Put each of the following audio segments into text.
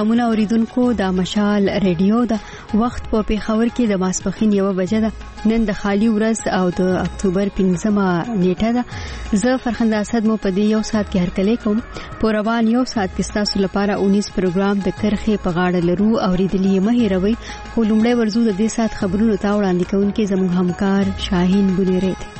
سلامونه اوریدونکو، د مشال ریډیو د وخت په پیښور کې د ماسپخین 1 بجه ده. نن د خالی ورځ او د اکتوبر 15مه نیټه ده. زه فرخنده اسد مو په دې یو ساعت کې هرکلی کوم. په روان یو ساعت کې تاسو لپاره 19 پروګرام د کرخې په غاړه لرو او ریډلی مه هیروي. خو لومړی ورزو د دې ساعت خبرونو ته وړاندې کوونکې زموږ همکار شاهین بنيري دی.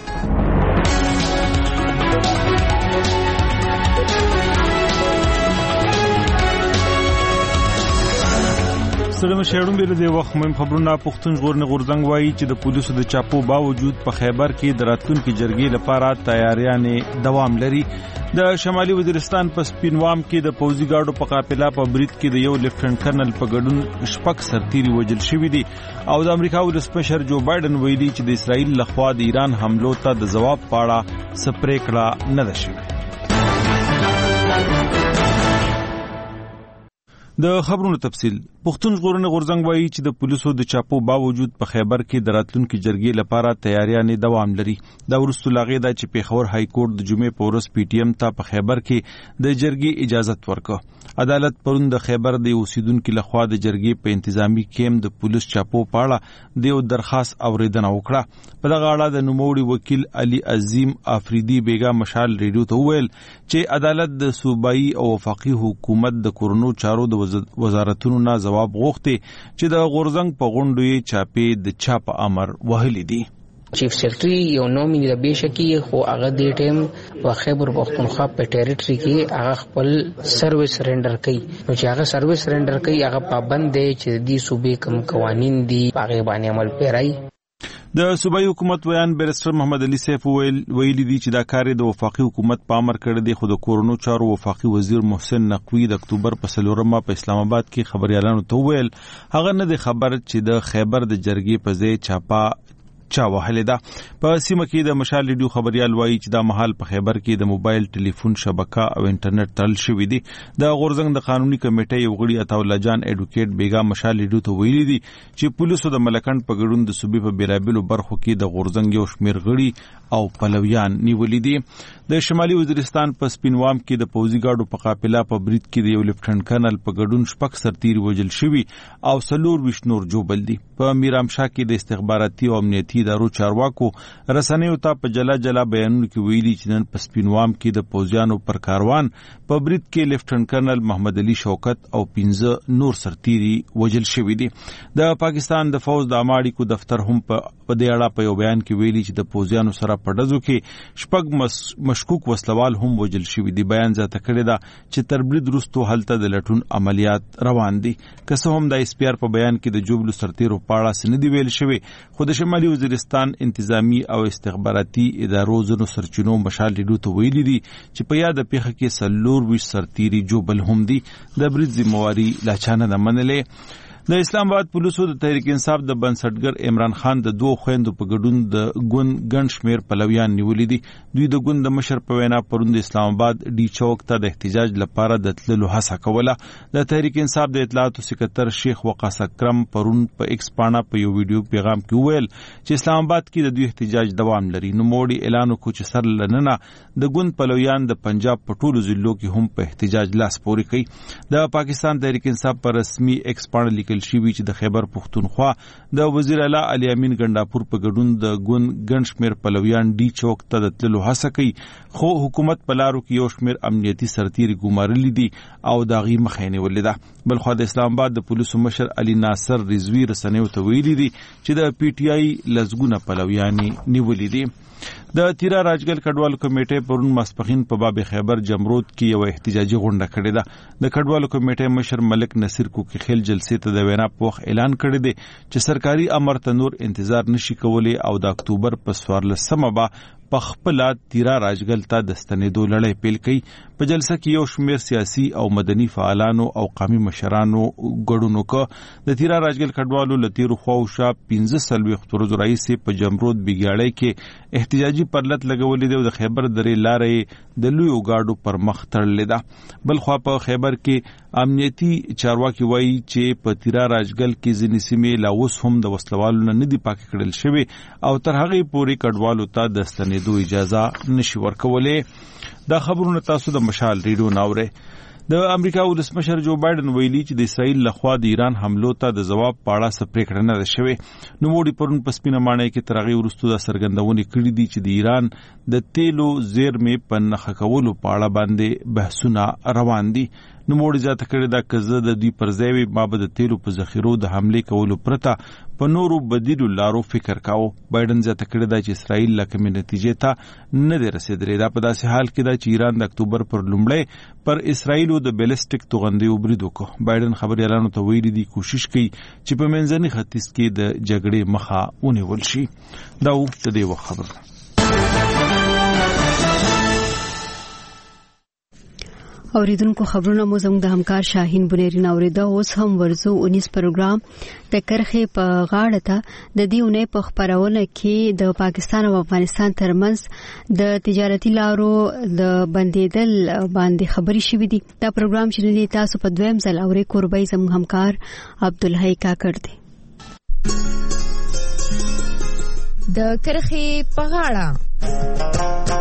سلام شهرون بیل دی وخت مهم خبرونه. پښتون ژغورنې غورځنګ وایي چې د پولیسو د چاپو باوجود په خیبر کې د راتلونکي جرګې لپاره تیاریانې دوام لري. د شمالي وزیرستان په سپینوام کې د پوځي ګاډو په قافله په برید کې د یو لیفټننټ کرنل په ګډون شپږ سرتیري وژل شوي دي او د امریکا ولسمشر جو بایدن ویلي چې د اسرائیل لخوا د ایران حملو ته د جواب پاړه څه پریکړه نه ده شوې. د خبرونو تفصیل. پښتون ژغورنې غورځنګ وایي چې د پولیسو د چاپو باوجود په خیبر کې د راتلونکي جرګې لپاره تیاریانې دوام لري. دا وروسته لاغې ده چې پیښور های کورټ د جمعې په ورځ پی ټی ایم ته په خیبر کې د جرګې اجازه ورکړه. عدالت پرون د خیبر د اوسیدونکو لخوا د جرګې په انتظامی کیم د پولیس چاپو پاړه د یو درخواست اوریدنه وکړه. په دغه اړه د نوموړي وکیل علي عظیم افریدي بیگا مشال ریډیو ته وویل چې عدالت د صوبایي او وفاقي حکومت د کورونو چارو د وزارتونو نه جواب غوښتي چې د غورځنګ په غونډو یې چاپې د چاپ امر وهلي دي. چیف سیکرټری یو نومینی د بشکی خو هغه د ټیم په خیبر پختونخوا په ټریټری کې هغه خپل سرویس سرندر کوي. نو چې هغه سرویس سرندر کوي هغه پابند دی چې د صوبې کوم قوانین دي هغه باندې عمل پیرای. د صوبایي حکومت ویان بیرسټر محمد علي سیف ویلي دي چې دا کار د وفاقي حکومت په امر کړی دی. خو د کورونو چارو وفاقي وزیر محسن نقوی د اکتوبر په 4 په اسلام آباد کې خبريالانو ته ویل هغه نه دی خبر چې د خیبر د جرګې په ځای چاپا چا وهلې ده. په سیمه کې د مشال ریډیو خبريال وایي چې دا مهال په خیبر کې د موبایل ټلیفون شبکه او انټرنیټ تړل شوی دی. د غورځنګ د قانوني کمیټې یو غړي عطاالله جان اډوکیټ بیگا مشال ریډیو ته ویلي دي چې پولیسو د ملکند په ګډون د صوبې په بیلابلو برخو کې د غورځنګ یو شمیر غړي او پلویان نیولې دي. د شمالي وزیرستان په سپینوام کې د پوځي ګاډو په قافله په برید کې د یو لیفټننټ کرنل په ګډون شپږ سرتیري وژل شوي او 24 نور جوبل دي. په میرامشاه کې د استخباراتي او امنیتي ادارو چارواکو رسنیو ته په جلا جلا بیانونو کې ویلي چې نن په سپینوام کې د پوځیانو پر کاروان په برید کې لیفټننټ کرنل محمد علي شوکت او 15 نور سرتیري وژل شوي دي. د پاکستان د فوج د عامه کو دفتر هم په دې اړه په یو بیان کې ویلي چې د پوځیانو سره په ډزو کې شپږ مشکوک وسلوال هم وژل شوي دي. بیان زیاته کړی ده چې تر برید وروسته هلته د لټون عملیات روان دي. که څه هم د اسپیار په بیان کې د جوبلو سرتیرو پاړه سندي ویل شوی، خو د شمالي وزیرستان انتظامی او استخباراتي ادارو زنو سرچینو مشال ریډیو ته ویلي دي چې په یاد پیښه کې 24 سرتیري جوبل هم دي. د برید ذمہواری لا چانه نه منلې. د اسلام آباد پولیسو د تحریک انصاف د بنسټګر عمران خان د دوه خويندو په ګډون د ګن شمیر پلویان نیولې دي. دوی د ګوند د مشر په وینا پروند اسلام آباد ډي چوک ته د احتجاج لپاره د تللو هڅه کوله. د تحریک انصاف د اطلاعاتو سکرټر شیخ وقاص اکرم پرون په ایکس پاڼه په یو ویډیو پیغام کې ویل چې اسلام آباد کې د دوی احتجاج دوام لري. نو موړي اعلان وکړ چې سر لننه د ګوند پلویان د پنجاب په ټولو ضلعو کې هم په احتجاج لاس پورې کوي. د پاکستان تحریک انصاف پر رسمي ایکس پاڼه لیکل شوی چې د خیبر پختونخوا د وزیر اعلی علي امین ګنداپور په ګډون د ګن شمیر پلویان ډي چوک ته د تللو هڅه کوي، خو حکومت په لارو کې یو شمیر امنیتي سرتیري ګمارلي دي او داغي مخه نیولې ده. بل خو د اسلام آباد د پولیسو مشر علي ناصر رضوی رسنیو ته ویلي دي چې د پی ټی آی لزګونه پلویان نیولې دي. د تیرا راجګل کډوالو کمیټې پرون ماسپخین په باب خیبر جمرود کې یو احتجاجي غونډه کړې ده. د کډوالو کمیټې مشر ملک نصیر کوکی خیل جلسې ته د وینا په اعلان کړی دی چې سرکاري امر ته نور انتظار نشي کولی او د اکتوبر په 14 په خپل تیرا راجګل ته د ستنېدو لړۍ پیل کړي. په جلسه کې یو شمیر سیاسي او مدني فعالانو او قومي مشرانو ګډون وکړ. د تیرا راجګل کډوالو لتیرو خواوشا 15 ورځې راځي په جمرود بیګاړی کې احتجاجي پرلط لګولې دی او د خیبر درې لارې د لویو گاډو پر مخ تړلې ده. بل خو په خیبر کې امنیتي چارواکي وایي چې په تیرا راجګل کې ځینې سیمې لا اوس هم د وسلوالو نه دي پاک کړل شوی او تر هغه پورې کډوالو ته د ستنېدو اجازه نشي ورکولې. دا خبرونه تاسو د مشال ریډیو ناوره. د امریکا ولسمشر جو بایدن ویلي چې د اسرائیل لخوا د ایران حملو ته د جواب پاړه سپریکړه نه شوه. نو وړي پرون په سپینه مانای کې ترغي ورستو د سرګندونې کړې دي چې د ایران د تیلو زیرمې په نخښه کولو پاړه باندې بحثونه روان دي. نو موږ ځاته کړی دا کزه د دوی پرځای ما به د تیلو په ذخیرو د حمله کولو پرته په نورو بدیلو لارو فکر کاوه. بایدن ځاته کړی دا چې اسرائیل لکه نتیجې ته نه دی رسیدلی. دا په داسې حال کې دا چې ایران د اکتوبر پر لومړی پر اسرائیل د بیلسټیک توغندې وبرید وکړ. بایدن خبريالانو ته ویلي دي کوشش کوي چې په منځني ختیځ کې د جګړې مخه ونیول شي. دا و د دې خبره. اوریدونکو خبرونه مو زموږ د همکار شاهین بنيري ناوریده. اوس هم ورزو 19 پروګرام د کرخې په غاړه ته د دې اونۍ په خبرونه کې د پاکستان او افغانستان ترمنځ د تجارتي لارو د بندیدل باندې خبري شوې دي. دا پروګرام چې تاسو په دویم ځل اوري قربای زموږ همکار عبدالحی کاکړ دی. د کرخې په غاړه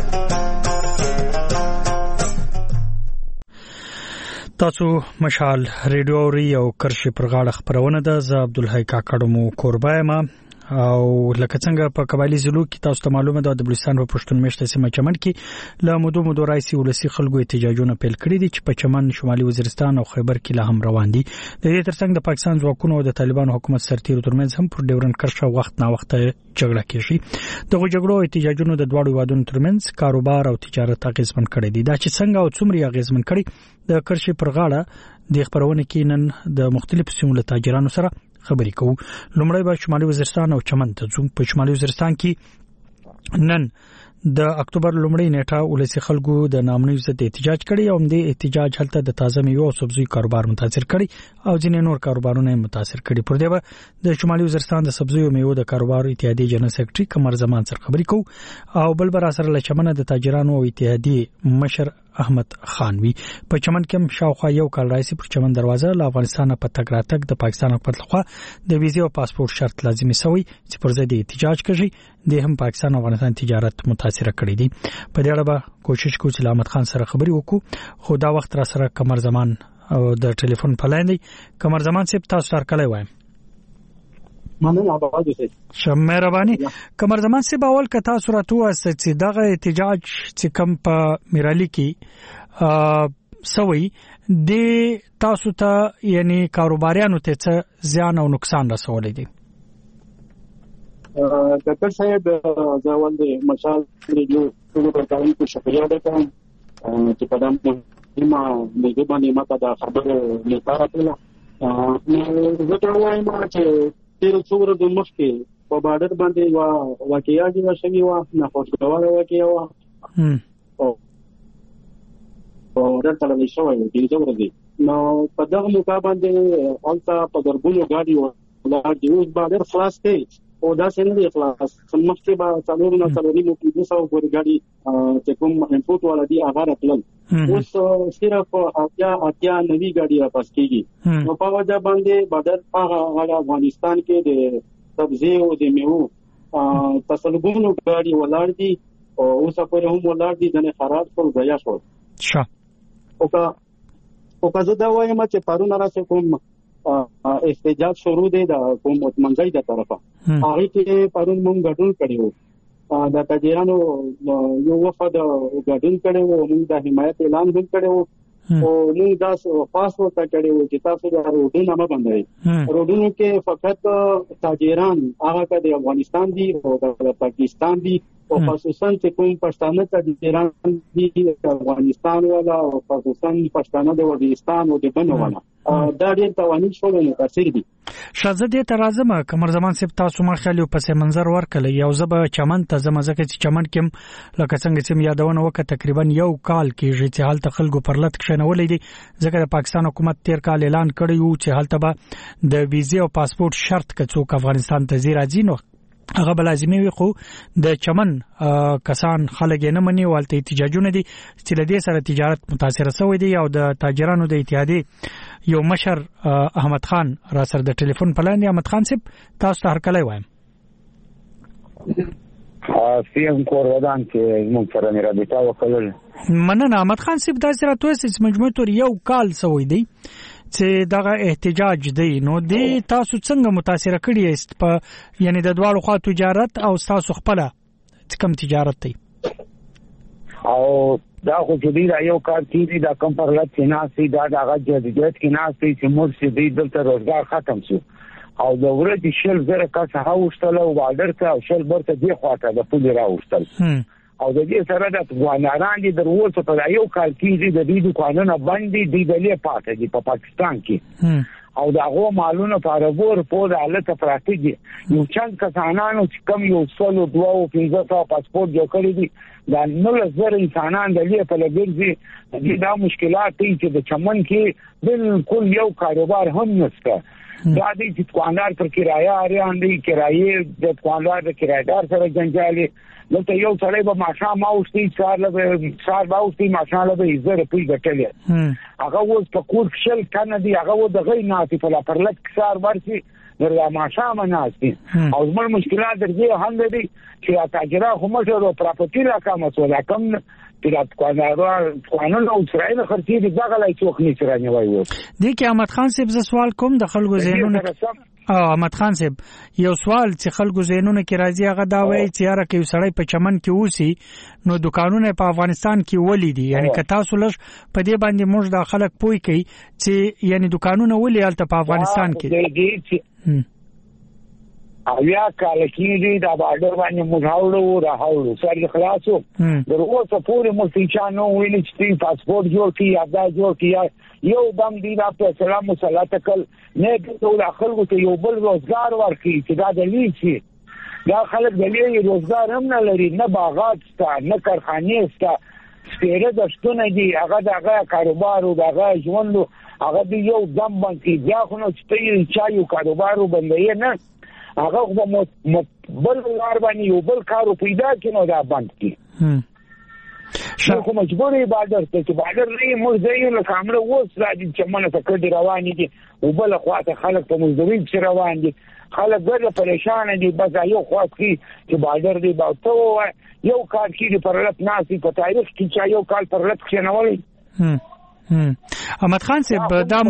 تاسو مشال ریډیو اوري او کرشي پر غاړه خبرونه ده. زه عبدالحی کاکړ مو قربای ما او لکه څنګه په قبایلی ضلعو کې تاسو ته معلومه ده د بلوچستان په پښتون میشته سیمه چمن کې له مودو راځي ولسی خلکو احتجاجونه پیل کړي دي چې په چمن شمالي وزیرستان او خیبر کې لا هم روان دي. د دې ترڅنګ د پاکستان ځواکونو او د طالبانو حکومت سرتیرو ترمنځ هم پر ډیورن کرښه وخت نا وخت جګړه کیږي. دغه جګړو او احتجاجونو د دواړو وادونو ترمنځ کاروبار او تجارت اغیزمن کړي دي. دا چې څنګه او څومره اغیزمن کړي د کرښې پر غاړه د خبرونه کې نن د مختلفو سیمو له تاجرانو سره خبرې کوو. لومړی به شمالي وزیرستان او چمن ته ځو. په شمالي وزیرستان کې نن د اکتوبر لومړۍ نیټه ولسی خلکو د نامنوي ضد احتجاج کړي او د احتجاج هلته د تازه میوه او سبزی کاروبار متاثر کړي او ځینې نور کاروبارونه متاثر کړي. پر دې به د شمالي وزیرستان د سبزی او میوه د کاروبار اتحادیې جنرال سیکریټري قمر زمان سره خبرې کوو او بل بر سره له چمن د تاجرانو او اتحادیې مشر احمد خانوي. په چمن کې شاوخوا یو کال راځي پر چمن دروازه له افغانستان په تګ راتګ د پاکستان حکومت لخوا د ویزې او پاسپورت شرط لازمي شوی چې پر ضد احتجاج کوي. د هم پاکستان او افغانستان تجارت متاثر کړی دي. په دې اړه به کوشش کوو چې احمد خان سره خبرې وکړو. خو دا وخت را سره قمر زمان او د ټلیفون په لاین دی. قمر زمان صاحب تاسو سره کله وایم مننه اباده سي مهرباني. قمر زمان صاحب اول کته صورت واسه چې دغه احتجاج چې کم په میرالي کې سوي د تاسو ته یعنی کاروباریانو ته څه زیان او نقصان رسولې دي؟ ډاکټر صاحب ځوان د مشال ریډیو ټول کارون کو شکریہ ده چې په دامه ما موږ باندې ما ته خبره لپاره کړه. نو زه ته وایم چې تیر څو ورځې مخکې په بارډر باندې واقعیا دي شوی و نه خوشګوار واقعیا و او درته لږ شوی دی څو ورځې نو په دغه موقع باندې اونته په دربونو غاډي ولا دی اوس بارډر خلاص دی او دا څنګه دی خلاص مخکې به څلور نه څلوري مو کې 200 ګور غاډي چې کوم انپوټ والا دی هغه راتلل. اوس صرف اتیا نوی غاډي واپس کیږي. نو په وجه باندې بادر په افغانستان کې د سبزی او د میوه تسلګونو غاډي ولار دي او اوس په هم ولار دي د خراب ټول ځای شو. او که زه دا وایم چې پرون راځي کوم احتجاج شروع دی د حکومت منځي د طرفه هغه کې پرون مونږ غټون کړیو د تاجرانو یو وفد غټون کړیو مونږ د حمایت اعلان هم کړیو او مونږ دا خاص ورته کړیو چې تاسو د روډونو نه باندې روډونو کې فقط تاجران هغه د افغانستان دي او د پاکستان دي او خصوصا چې کوم پښتانه تاجران دي د افغانستان ولا او خصوصا پښتانه د وزیرستان او د بنو ولا دا ډېر توانې شول نو تاثیر دي. شاهزاده ترازمه قمر زمان صاحب تاسو ما خیال په پس منظر ورکړل یو زبه چمن ته زمزکه چې چمن کې لکه څنګه چې یادونه وکړه تقریبا یو کال کې چې حالت خلکو پر لټ کښنولې دي ځکه د پاکستان حکومت تیر کال اعلان کړی و چې حالت به د ویزې او پاسپورت شرط کڅوک افغانستان ته زی راځي نو هغه بلازمي وي. خو د چمن کسان خلک نه مني والته احتجاجونه دي چې له دې سره تجارت متاثر شوی دی او د تاجرانو د اتحادیې یو مشر احمد خان را سره د ټلیفون په لاندې. احمد خان صاحب تاسو ته هر کله وایم سیم کورودان چې موږ سره نه رابطه وکړل. مننه احمد خان صاحب دا سره توسه چې مجموعي تور یو کال سوی دی چې دغه احتجاج دی نو دی تاسو څنګه متاثر کړی است په یعنی د دوالو خوا تجارت او تاسو خپل کم تجارت دی او دا خو چې دی دا یو کار کیږي دا کم پر لټ نه سي دا دغه جديت کې نه سي چې موږ چې دی دلته روزګار ختم شو او د ورځې شل زره کس هاوشتل او بارډر ته او شل برته دی خواته د پولی راوشتل او د دې سره د افغانان دي دروازه په یو کال کې د دې قانون باندې دی د لې پاتې دي په پاکستان کې او دا غو مالونه په عربور په حالت پراته دي یو چند کسانانو چې کم یو سلو دوه او 15 پاسپورت جوړ کړی دي دا 9000 انسانان د لې په لګي دا مشکلات دي چې د چمن کې بالکل یو کاروبار هم نشته دا دي چې قانون پر کرایه اړین دي کرایه د قانون د کرایدار سره جنجالي لکه یو سړی به ماشا ماوستي سار باوستي ماشا له به زره پی غټلې هغه اوس په کور شل کنه دی هغه و د غي ناتي په پرلک سار ورسي درا ماشا مناسي او زموږ مشکلات درځي هم دي چې تاجرا هم ته پراپرټي راکمه سولا کم پیرات قانون او اسرائیل خرڅي دي دغه لای څوک نه چرانه وایو دي کې احمد خان صاحب ز سوال کوم د خلکو زینونه احمد خان صاحب یو سوال چې خلکو زینونه کې راځي هغه دا وایي چې یاره کې سړی په چمن کې اوسي نو دکانونه په افغانستان کې ولې دي یعنی که تاسو لږ په دې باندې موږ د خلک پوي کوي چې یعنی دکانونه ولې الته په افغانستان کې اویا کال کې دا بارډر باندې مزاولو راهولو سر خلاصو دروازه پورې مستچانو ویل چې پاسپورت جوړ کی ادا جوړ کی یو دم دی دا په سلام مسلط کل نه ټول خلکو ته یو بل روزګار ورکړي چې دا دلیل شي دا خلک دلیل روزګار هم نه لري نه باغات ستا نه کارخانه ستا سپیره د شتونه دي هغه دغه کاروبار او دغه ژوند هغه دی یو دم باندې بیا خو نو چې چا یو کاروبار وبندي نه هغه بل لار باندې یو بل کارو پیدا کینو دا بند کی شو کوم مجبورې بادر ته چې بادر نه موږ له کامله وس راځي چې منه تکړه روان دي او بل خواته خلک په مزدوري چې روان دي خلک ګر پریشان دي بس یو خواته چې بادر دی باوته یو کار کې پر لټ ناسي په تاریخ کې چې یو کال پر لټ کې نه ولي احمد خان صاحب دا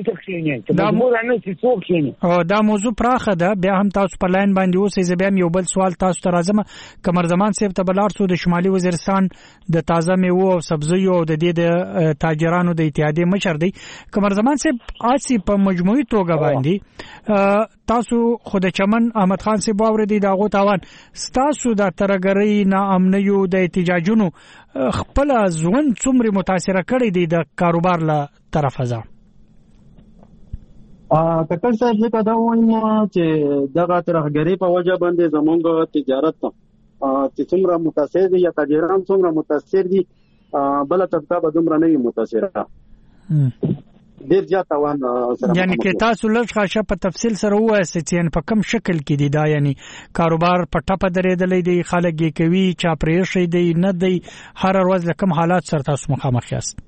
موضوع پراخه ده بیا هم تاسو په لاین باندې اوسئ زه بیا یو بل سوال تاسو ته راځم کمرزمان صاحب ته بلار سو د شمالي وزیرستان د تازه میوه او سبزیو او د دې د تاجرانو د اتحادیې مشر دی کمرزمان صاحب آسی په مجموعي توګه باندې تاسو خود چمن احمد خان صاحب اوریدي دا غو تاوان تاسو د ترګری نه امنیو د احتجاجونو خپل ځوان څومره متاثر کړی دی د کاروبار له طرفه ځه کتل صاحب زه دا وایم چې دغه ترګری په وجه باندې زمونږ تجارت چې څومره متاثر دي یا تاجران څومره متاثر دي بل طبقه به دومره نه متاثره ډیر زیات توان سره یعنی کې تاسو لږ خاصه په تفصیل سره وایسته چې په کوم شکل کې دي دا یعنی کاروبار په ټاپه درېدلې دي خلک یې کوي چا پرې شي دي نه دي هر ورځ کوم حالات سره تاسو مخامخ یاست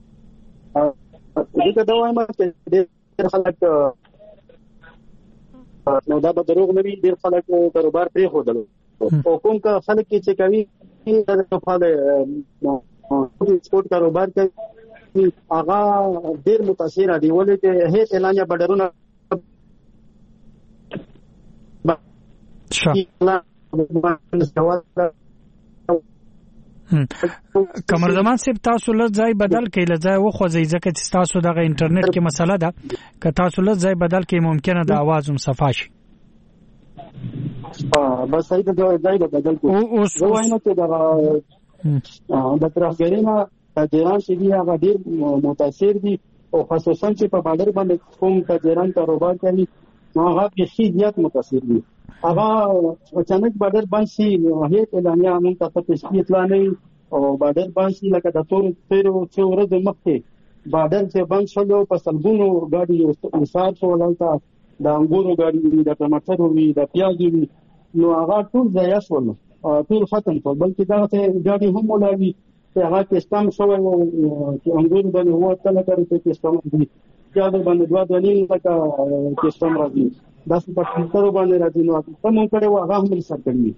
دغه دا وایم چې ډیر خلک نو دا به دروغ نه وي ډیر خلک کاروبار پرې خودل او کوم کا خلک چې کوي دا په سپورت کاروبار کوي هغه ډیر متاثر دي ولې چې هیڅ اعلانیا بډرونه کمرزمان صاحب تاسو له ځای بدل کړئ له ځای وخوځي ځکه چې تاسو دغه انټرنیټ کې مسله ده که تاسو له ځای بدل کړئ ممکنه د आवाज هم صفا شي بس صحیح ده ځای بدل کړئ او وایم چې د ترافګرینا تاجران چې دی هغه ډیر متاثر دي او خصوصا چې په بازار باندې کوم تاجران کاروبار کوي هغه به زیات متاثر دي هغه اچانک بازار باندې هیڅ اعلانیا موږ ته تشکیل اطلاع نه او بازار باندې لکه د تور څو ورځې مخکې بازار چې باندې شلو په سلګونو ګاډي وسار شو ولته د انګورو ګاډي د ټماټرو وی د پیازو وی نو هغه ټول ځای شول ټول ختم شول بلکې دا ته ګاډي هم ولوي چې هغه کستان شوی او چې انګور باندې هو تل کوي چې کستان دي یا د باندې دوا دني لکه کستان راځي دا په ټیټرو باندې راځي نو ته مونږ کړو هغه هم سره کوي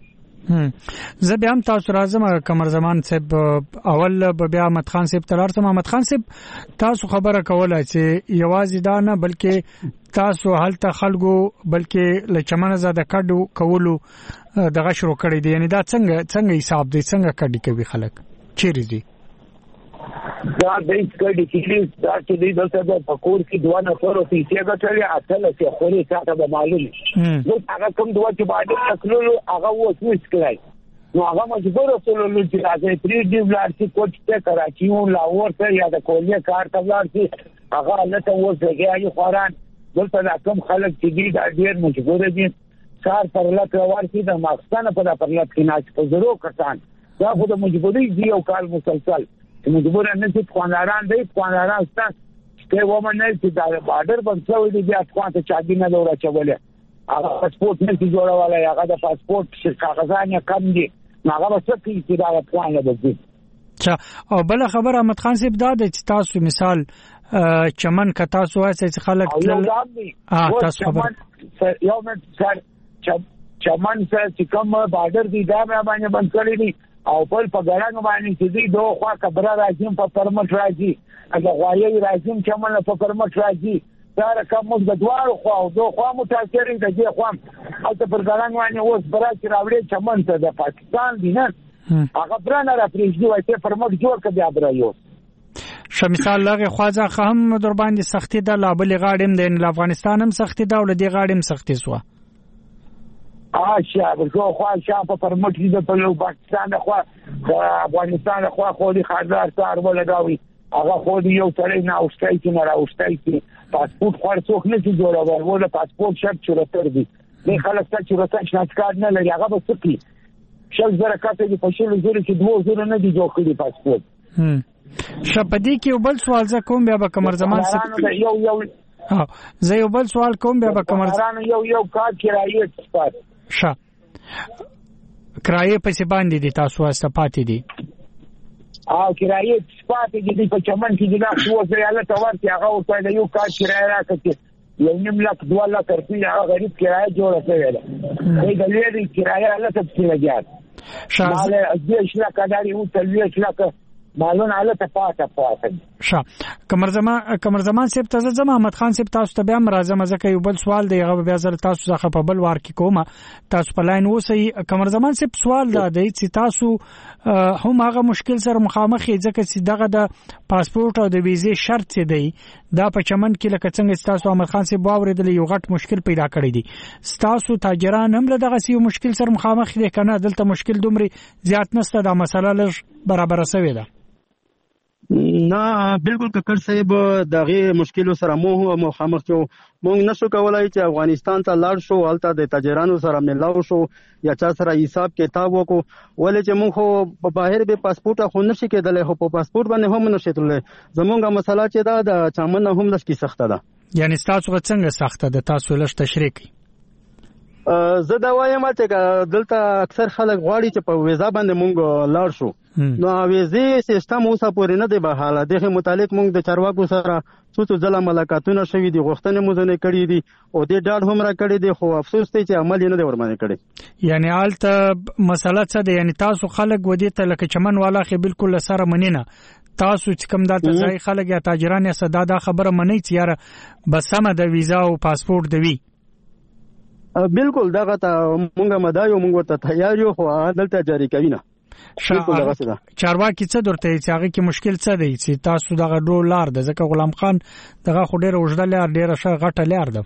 زه بیا هم تاسو راځم قمر زمان صاحب اول بیا احمد خان صاحب تلارتم. احمد خان صاحب تاسو خبره کوله چې یوازې دا نه بلکې تاسو هلته خلکو بلکې لچمنه زده کډو کولو دغه شروع کړی دی، یعنی دا څنګه حساب دی، څنګه کډی کوي خلک چیرې دي؟ دا د کډی کې دا چې د دلته په کور کې دوه نفر او پیسې غټلې اصل چې خوري تاسو به معلوم نو هغه کوم دوه چې باندې تکلو هغه وڅ کړای نو هغه مجبور وسلو چې راځي پری دی بلار چې کوټ ته کراچي او لاهور ته یا د کولیا کار ته بلار چې هغه لته وځي یو خوران دلته کوم خلک چې دي دا ډیر مجبور دي کار پر لټ ورسي د ماکستانه په پرلط کې ناش په زرو کسان دا خو د مجبوري دی او کال مسلسل مجبور نه چې خواناران دی خواناران ستاسو ومن نه چې دا بارډر بنڅوي دی افغان ته چاګی نه لورا چولې هغه پاسپورت نه کی جوړولای هغه د پاسپورت کاغذانه کم دي هغه څه کی چې دا افغان دی. چا او بل خبر احمد خان صاحب دا د تاسو مثال چمن کا تاسو وایي چې خلک تاسو خبر یو من چمن چې کوم بارډر دی دا باندې بند کړی دي او په ګړنګ باندې چې دی دوه خوا کبره راځي په پرمټ راځي هغه غوایي راځي چمن په پرمټ راځي دا رقم موږ د دوه خوا او دوه خوا متاثر دي چې خو او ته پر ګړنګ باندې اوس برات راوړي چمن ته د پاکستان دی نه هغه برانه را پریږدي وای ته پرمټ جوړ کړي ابرایو شمیسال لغه خواځه هم در باندې سختي ده لا بل غاډم د افغانستان هم سختي ده ول دي غاډم سختي سو شاب خو شاب په مټی د په پاکستان خو افغانستان خو دي خاطر کار ولګاوي هغه خو دي یو سره نه اوستای کی نه راوستای کی پاسپورت خرڅوک نه کی جوړول ولا پاسپورت شرط چورتر دي نه خلک ته چورتر شناخت نه لري هغه به سکی شل زره کاته دي په شل زره کې 2000 نه دي جوړ کړی پاسپورت شپدی کې بل سوال ز کوم بیا به کمر زمان سره یو زه یو بل سوال کوم بیا به کمر یو کار کرایه سپات ښه کرایه په باندې دي تاسو واسطه پاتې دي او کرایه پاتې دي په چمن کې دا خو زیاله تور چې هغه ورته یو کار کرایه راکړي یو نیم لک 2 لک روپیه هغه غریب کرایه جوړه کړې ده هي د لري کرایه له تفصیل لګیات شاله اجي شلا کډاري او تلوي شلا مالون حالت پاته ښه کمر زمان صاحب تاسو زما احمد خان صاحب تاسو ته بیا مرزه ځکه یو بل سوال دی هغه بیا زر تاسو ځخه په بل وار کې کومه تاسو په لاین اوسئ. کمر زمان صاحب سوال دا دی چې تاسو هم هغه مشکل سره مخامخ یې ځکه چې دغه د پاسپورت او د ویزې شرط دی دا په چمن کې لکه څنګه تاسو احمد خان صاحب واوریدل یو غټ مشکل پیدا کړی دی تاسو تاجران هم له دغه یو مشکل سره مخامخ دي کنه دلته مشکل دومره زیات نشته دا مسله لږ برابر شوی ده نه بالکل ککړ صاحب دغه مشکل سره مو مخامخ شو مونږ نشو کولای چې افغانستان ته لاړ شو حالت د تاجرانو سره ملاو شو یا چا سره حساب کتاب وکړو ولې چې مونږ خو په بهر به پاسپورت خو نشي کېدلای خو په پاسپورت باندې هم نشي تللی زمونږه مسله چې دا د چمن هم لږ سخته ده یعنی تاسو څنګه سخته ده تاسو لږ تشریح کړئ زه دا وایم چې دلته اکثر خلک غواړي چې په ویزا باندې مونږ لاړ شو نو ویزې سیستم اوسه پورې نه دی بحاله دغه متعلق مونږ د چارواکو سره څو ځله ملاقاتونه شوي دي غوښتنې مو ځنه کړې دي او د ډاډ هم را کړې دي خو افسوس دی چې عمل نه دی ورمنه کړی یعنی حالت مسله څه ده یعنی تاسو خلک ودی ته لکه چمن والا خې بالکل سره منینه تاسو چې کوم دلته ځای خلک یا تاجران یا صدا دا خبره منی چې یاره بس سم د ویزا او پاسپورت دی بالکل دغه ته مونږه مدایو مونږ ته تیار یو خو دلته جاری کوي نه چارواکي څه درته چې هغه کې مشکل څه دی چې تاسو دغه ډول لار ده ځکه غلام خان دغه خو ډیره وژدل لار ډیره ښه غټه لار ده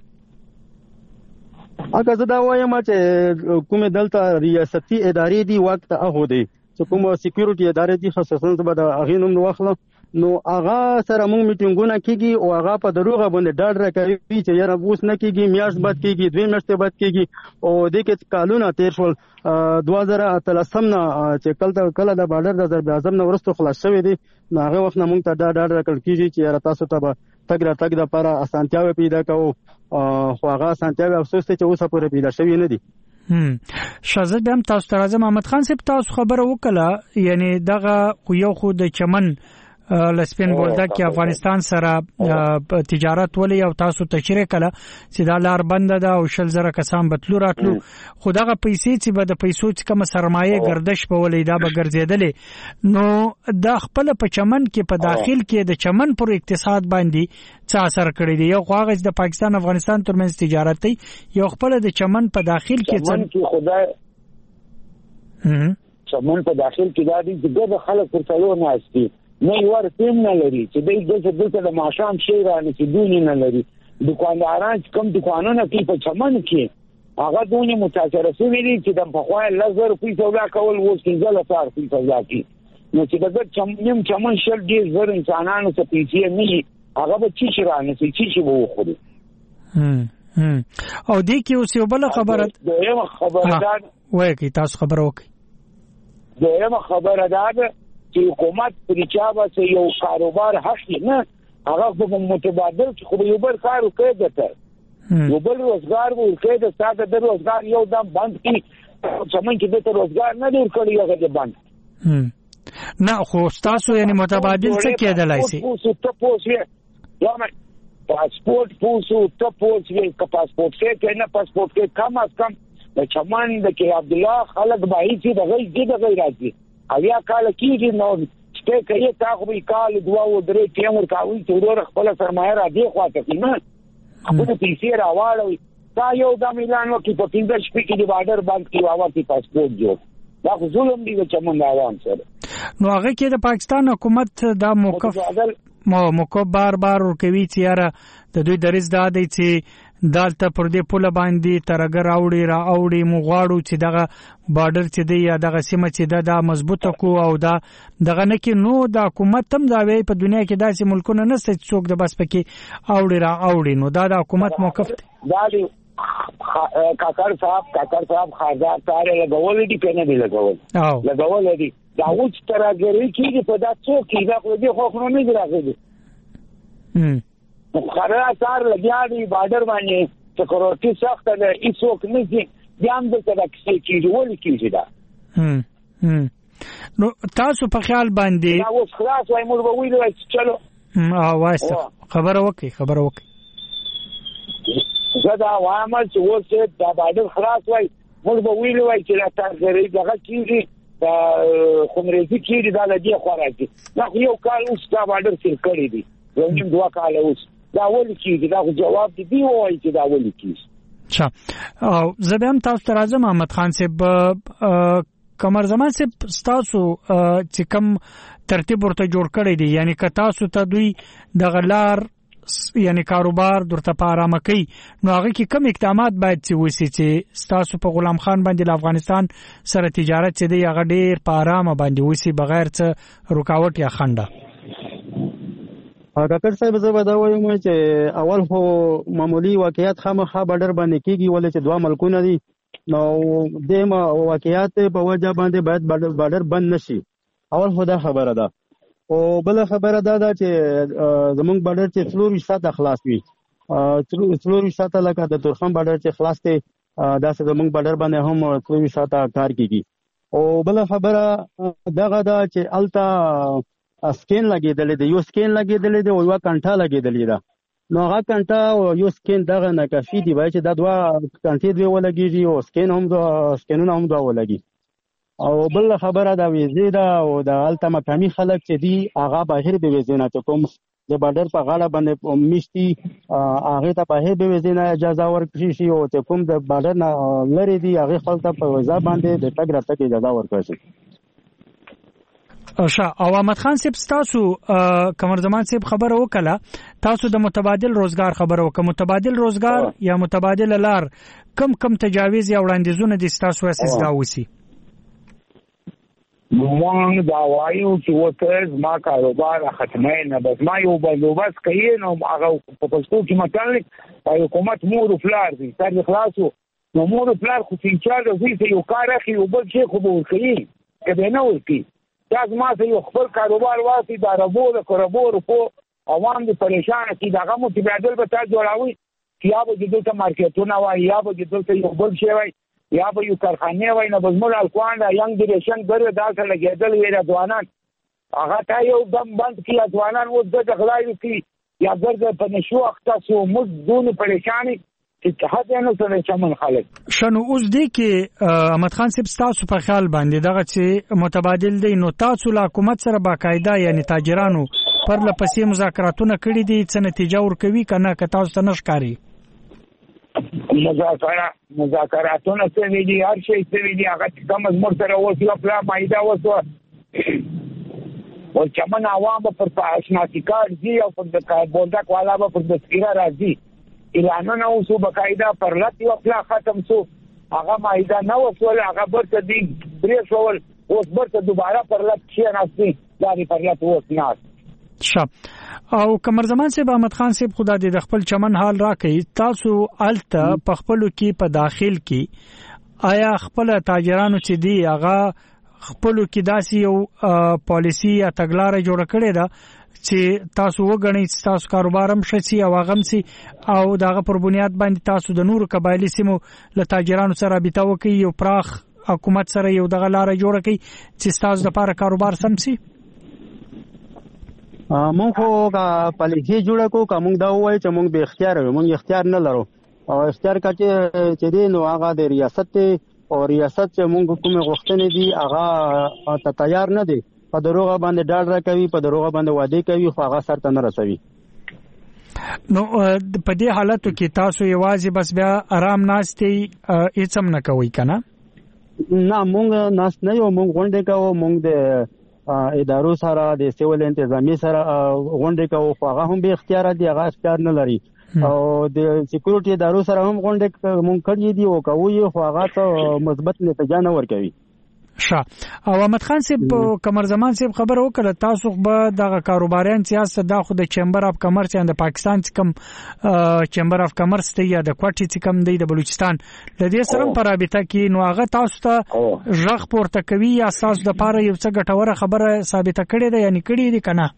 اګه زه دا وایم چې کومه دلته ریاستي ادارې دی وخت هغه دی چې کومه سکیورټي ادارې دي خصوصا زما د اغه نوم واخله نو هغه سره موږ میټینګونه کیږي او هغه په دروغه باندې ډاډ راکوي چې یاره اوس نه کیږي میاشت بعد کیږي 2 میاشتې بعد کیږي او د کې کالونه تیر شول 2013 نه چې کله د بارډر د ضرب اعظم نو ورستو خلاص شوی دی نو هغه وخت موږ ته ډاډ راکړ کیږي چې یاره تاسو ته تګ د لپاره اسانتیاوي پیدا کوو خو هغه اسانتیاوي افسوس ته چې اوسه پورې پیدا شوی نه دي شازد بهم تاسو ته راځم احمد خان صاحب تاسو خبره وکړه یعنی دغه یو خو د چمن لسپین بولدک کې افغانستان سره تجارت ولې او تاسو تشریح کړه چې دا لار بند ده او 100,000 کسان بتلو راتلو خو دغه پیسې چې به د پیسو چې کوم سرمایه گردش په ولې دا به ګرځیدلې نو دا خپل په چمن کې په داخل کې د چمن پر اقتصاد باندې څه اثر کړی دی یو خواغ د پاکستان افغانستان ترمنځ تجارت دی یو خپل د چمن په داخل کې چمن کې خدای چمن په داخل کې دا دي چې د خلک پر څلور نه استي نه یو تیم نه لري چې دلته د ماشام شي رانه چې دونی نه لري دکانداران کم دکانونه کې په چمن کې هغه دونی متاثر شوی دي چې د بخوای لزر په سودا کول وو چې زله تار په سودا کې نو چې د چمن شل دي زر انسانانو ته پیسې نه هغه به چی رانه چې به وخوري او دې کې اوس یو بل خبره خبردار وایي کی تاسو خبر وکړئ دویمه خبره ده چې حکومت پریچا به یو کاروبار حق نه هغه په متبادل چې خو یو بل کار وکړي دته یو بل روزګار ورکړي د ساده د روزګار یو دم بند کی څنګه چې د روزګار نه ډیر کړی هغه بند نه خو تاسو یعنی متبادل څه کېدلای شي پاسپورت پوسو ته پوسوي که پاسپورت کې نه پاسپورت کې کم از کم د چمن د کې عبد الله خلک بای چې د غي راځي اویا کال کېږي نو چې کوي تاسو به کال دوا و درې ټیم ورکاوي چې ورور خپل سرمایه را دی خواته کې نه خپل پیسې راوړوي دا یو د میلان وکي په 15 شپې کې د بارډر باندې کې واوتی پاسپورت جوړ دا ظلم دی چې چمن عوام سره نو هغه کې د پاکستان حکومت دا موقف بار ورکوي چې یاره د دوی دریز دا دی چې دالته پر دې پوله باندې ترګر اوړي مغواړو چې دغه بارډر چې دی یا دغه سیمه چې دا مضبوطه کو او دا دغه نه کې نو د حکومت هم دا وی په دنیا کې داسې ملکونه نشته چې څوک د بس پکې اوړي نو دا د حکومت موقف دی دا دی کاکر صاحب خارجار تاره لګول دي کنه دی لګول دي دا اوس ترګری کې په دا څوک کې دا خو دې خو نه دی راغلی خرا سار لګیا دی بارډر باندې سکیورټي سخت ده هیڅوک نه دي ځان د ترکسي کیږي ولې کیږي دا نو تاسو په خیال باندې دا اوس خلاص وای موږ به ویلو چې چلو وایسته خبره وکي زدا وامل چې ورته دا بارډر خلاص وای موږ به ویلو چې لا تاسو دغه کیږي دا خمرېزي کیږي دا لدی خوراکي دا یو کال اوس دا بارډر سر کړی دی یو نیم 2 کال اوس دا ولې کیږي دا جواب دی وایي چې دا ولې کیږي او زبم تاسو ته راځم احمد خان صاحب کمر زمان صاحب تاسو چې کوم ترتیب ورته جوړ کړی دی یعنی که تاسو ته دوی د غلار یعنی کاروبار درته په آرامه کوي نو هغه کې کوم اقدامات باید چې وسی چې تاسو په غلام خان باندې د افغانستان سره تجارت چې دی هغه ډیر په آرامه باندې وسی بغیر څه رکاوټ یا خنډه ډاکټر صاحب زه به دا وایم چې اول خو معمولی واقعیت خامخا بارډر باندې کېږي ولې چې دوه ملکونه دي نو د واقعیت په وجه باندې باید بارډر بند نشي اول خو دا خبره ده او بل خبره ده چې زمونږ بارډر چې 3 ساعته خلاص وي 3 ساعته لکه د تورخم بارډر چې خلاص دی دا زمونږ بارډر باندې هم 3 ساعته کار کوي او بل خبره دغه دا چې التا سکین لګیدل دی یو سکین لګیدل دی او یو کنټا لګیدل دی نو هغه کنټا او یو سکین دغه نه کافي دی وای چې دا دوه کنټې دی ولګیږي او سکینونه هم دوه ولګي او بل خبره دا ویزه دا او د الته مقامي خلک چې دی هغه بهر به ویزه نه کوم د بارډر په غاړه باندې میشتي هغه ته بهر به ویزه نه اجازه ورکړي شي او ته کوم د بارډر نه لري دی هغه خپل ته په ویزه باندې د تګ راتګ اجازه ورکړي شي او احمد خان صاحب تاسو کمر زمان صاحب خبر وکړه تاسو د متبادل روزګار خبر وکړه متبادل روزګار یا متبادل لار کم تجاویز یا وړاندیزونه د تاسو اساس دا وسی مونږ دا وایو چې وته ما کاروبار ختمه نه بس ما یو بندوبست کوي نو هغه په پښتو کې متل حکومت مور فلار دي تر خلاصو نو مور فلار خو چې چا د یو کار اخی او بل شي خو به کوي کله نه ورکی دا ما ته یو خپل کاروبار واسي دا ربور په عوام دي پریشان کی داغه متبادل به تاسو جوړاوي یا به دلته مارکیټونه وای یا به دلته یو بل شي وای یا به یو کارخانه وای نه بزمل الکوان دا ینګ ډیریشن ګره داسه لګیدل ویره دوانان هغه تا یو دم بند کی ځوانان اوس د غلاوي کی یا ګرځي په نشو اخته سو موږ دونه پریشانی چې هڅه نه سره چمن خلک شنو اوس دی کې احمد خان صاحب تاسو په خیال باندې دغه چې متبادل دی نو تاسو له حکومت سره باقاعده یعنی تاجرانو پر لپسې مذاکراتونه کړي دي څه نتیجه ورکوي کنه که تاسو ته نشکاري مذاکراتونه څه ویلي هر شي څه ویلي هغه کوم زموږ سره اوس یو پلا مایده وسو او چمن عوام پر آشناسی کار دي او پر بولدک والا پر تذکره راځي اعلانونه اوسو باقاعده پر لټ یو پلا ختم سو هغه مایده نه وسول هغه برته دي پریښول اوس برته دوباره پر لټ شي ناسي داري پر لټ اوس ناس شپ او کمر زمان صاحب احمد خان صاحب خدا دې د خپل چمن حال راکړي تاسو الته په خپلو کې په داخل کې آیا خپل تاجرانو چې دی هغه خپلو کې داسې یو پالیسی یا تګلارې جوړ کړې ده چې تاسو وګڼئ چې تاسو کاروبار هم شي او هغه سي او دغه پر بنیاد باندې تاسو د نور قبایلی سیمو له تاجرانو سره رابطه وکړئ یو پراخ حکومت سره یو دغه لار جوړ کړئ چې تاسو د لپاره کاروبار سم سي مونږ خو پالیسی جوړه کو کوم دا وایي چې مونږ به اختیار مونږ اختیار نه لرو او اختیار کچې چې دی نو هغه د ریاست او ریاست چې مونږ کومه غوښتنې دي هغه ته تیار نه دي په دروغه باندې ډاډ راکوي په دروغه باندې وعده کوي خو هغه سره نه رسوي نو په دې حالتو کې تاسو یوازې بس بیا آرام ناشتي هیڅ هم نه کوي کنه نه مونږ ناس نه یو مونږ غونډه کوو مونږ د ادارو سره د سیول انتظامی سره غونډه کوو خو هغه هم به اختیار دي هغه اختیار نه لري او د سکیورټي ادارو سره هم غونډه مونږ کړی دي او کوي خو هغه ته مثبت نتیجه نه ورکوي ښه او احمد خان صاحب کمر زمان صاحب خبر وکړه تاسو به د کاروباریان سیاست د خو د چمبر اف کمرس یا د پاکستان کم چمبر اف کمرس ته یا د کوټی کم دی د بلوچستان د دې سره په رابطه کې نو هغه تاسو ته ژغ پورته کوي یا تاسو د پاره یو څه ګټوره خبره ثابته کړې ده یعنی کړې دي کنه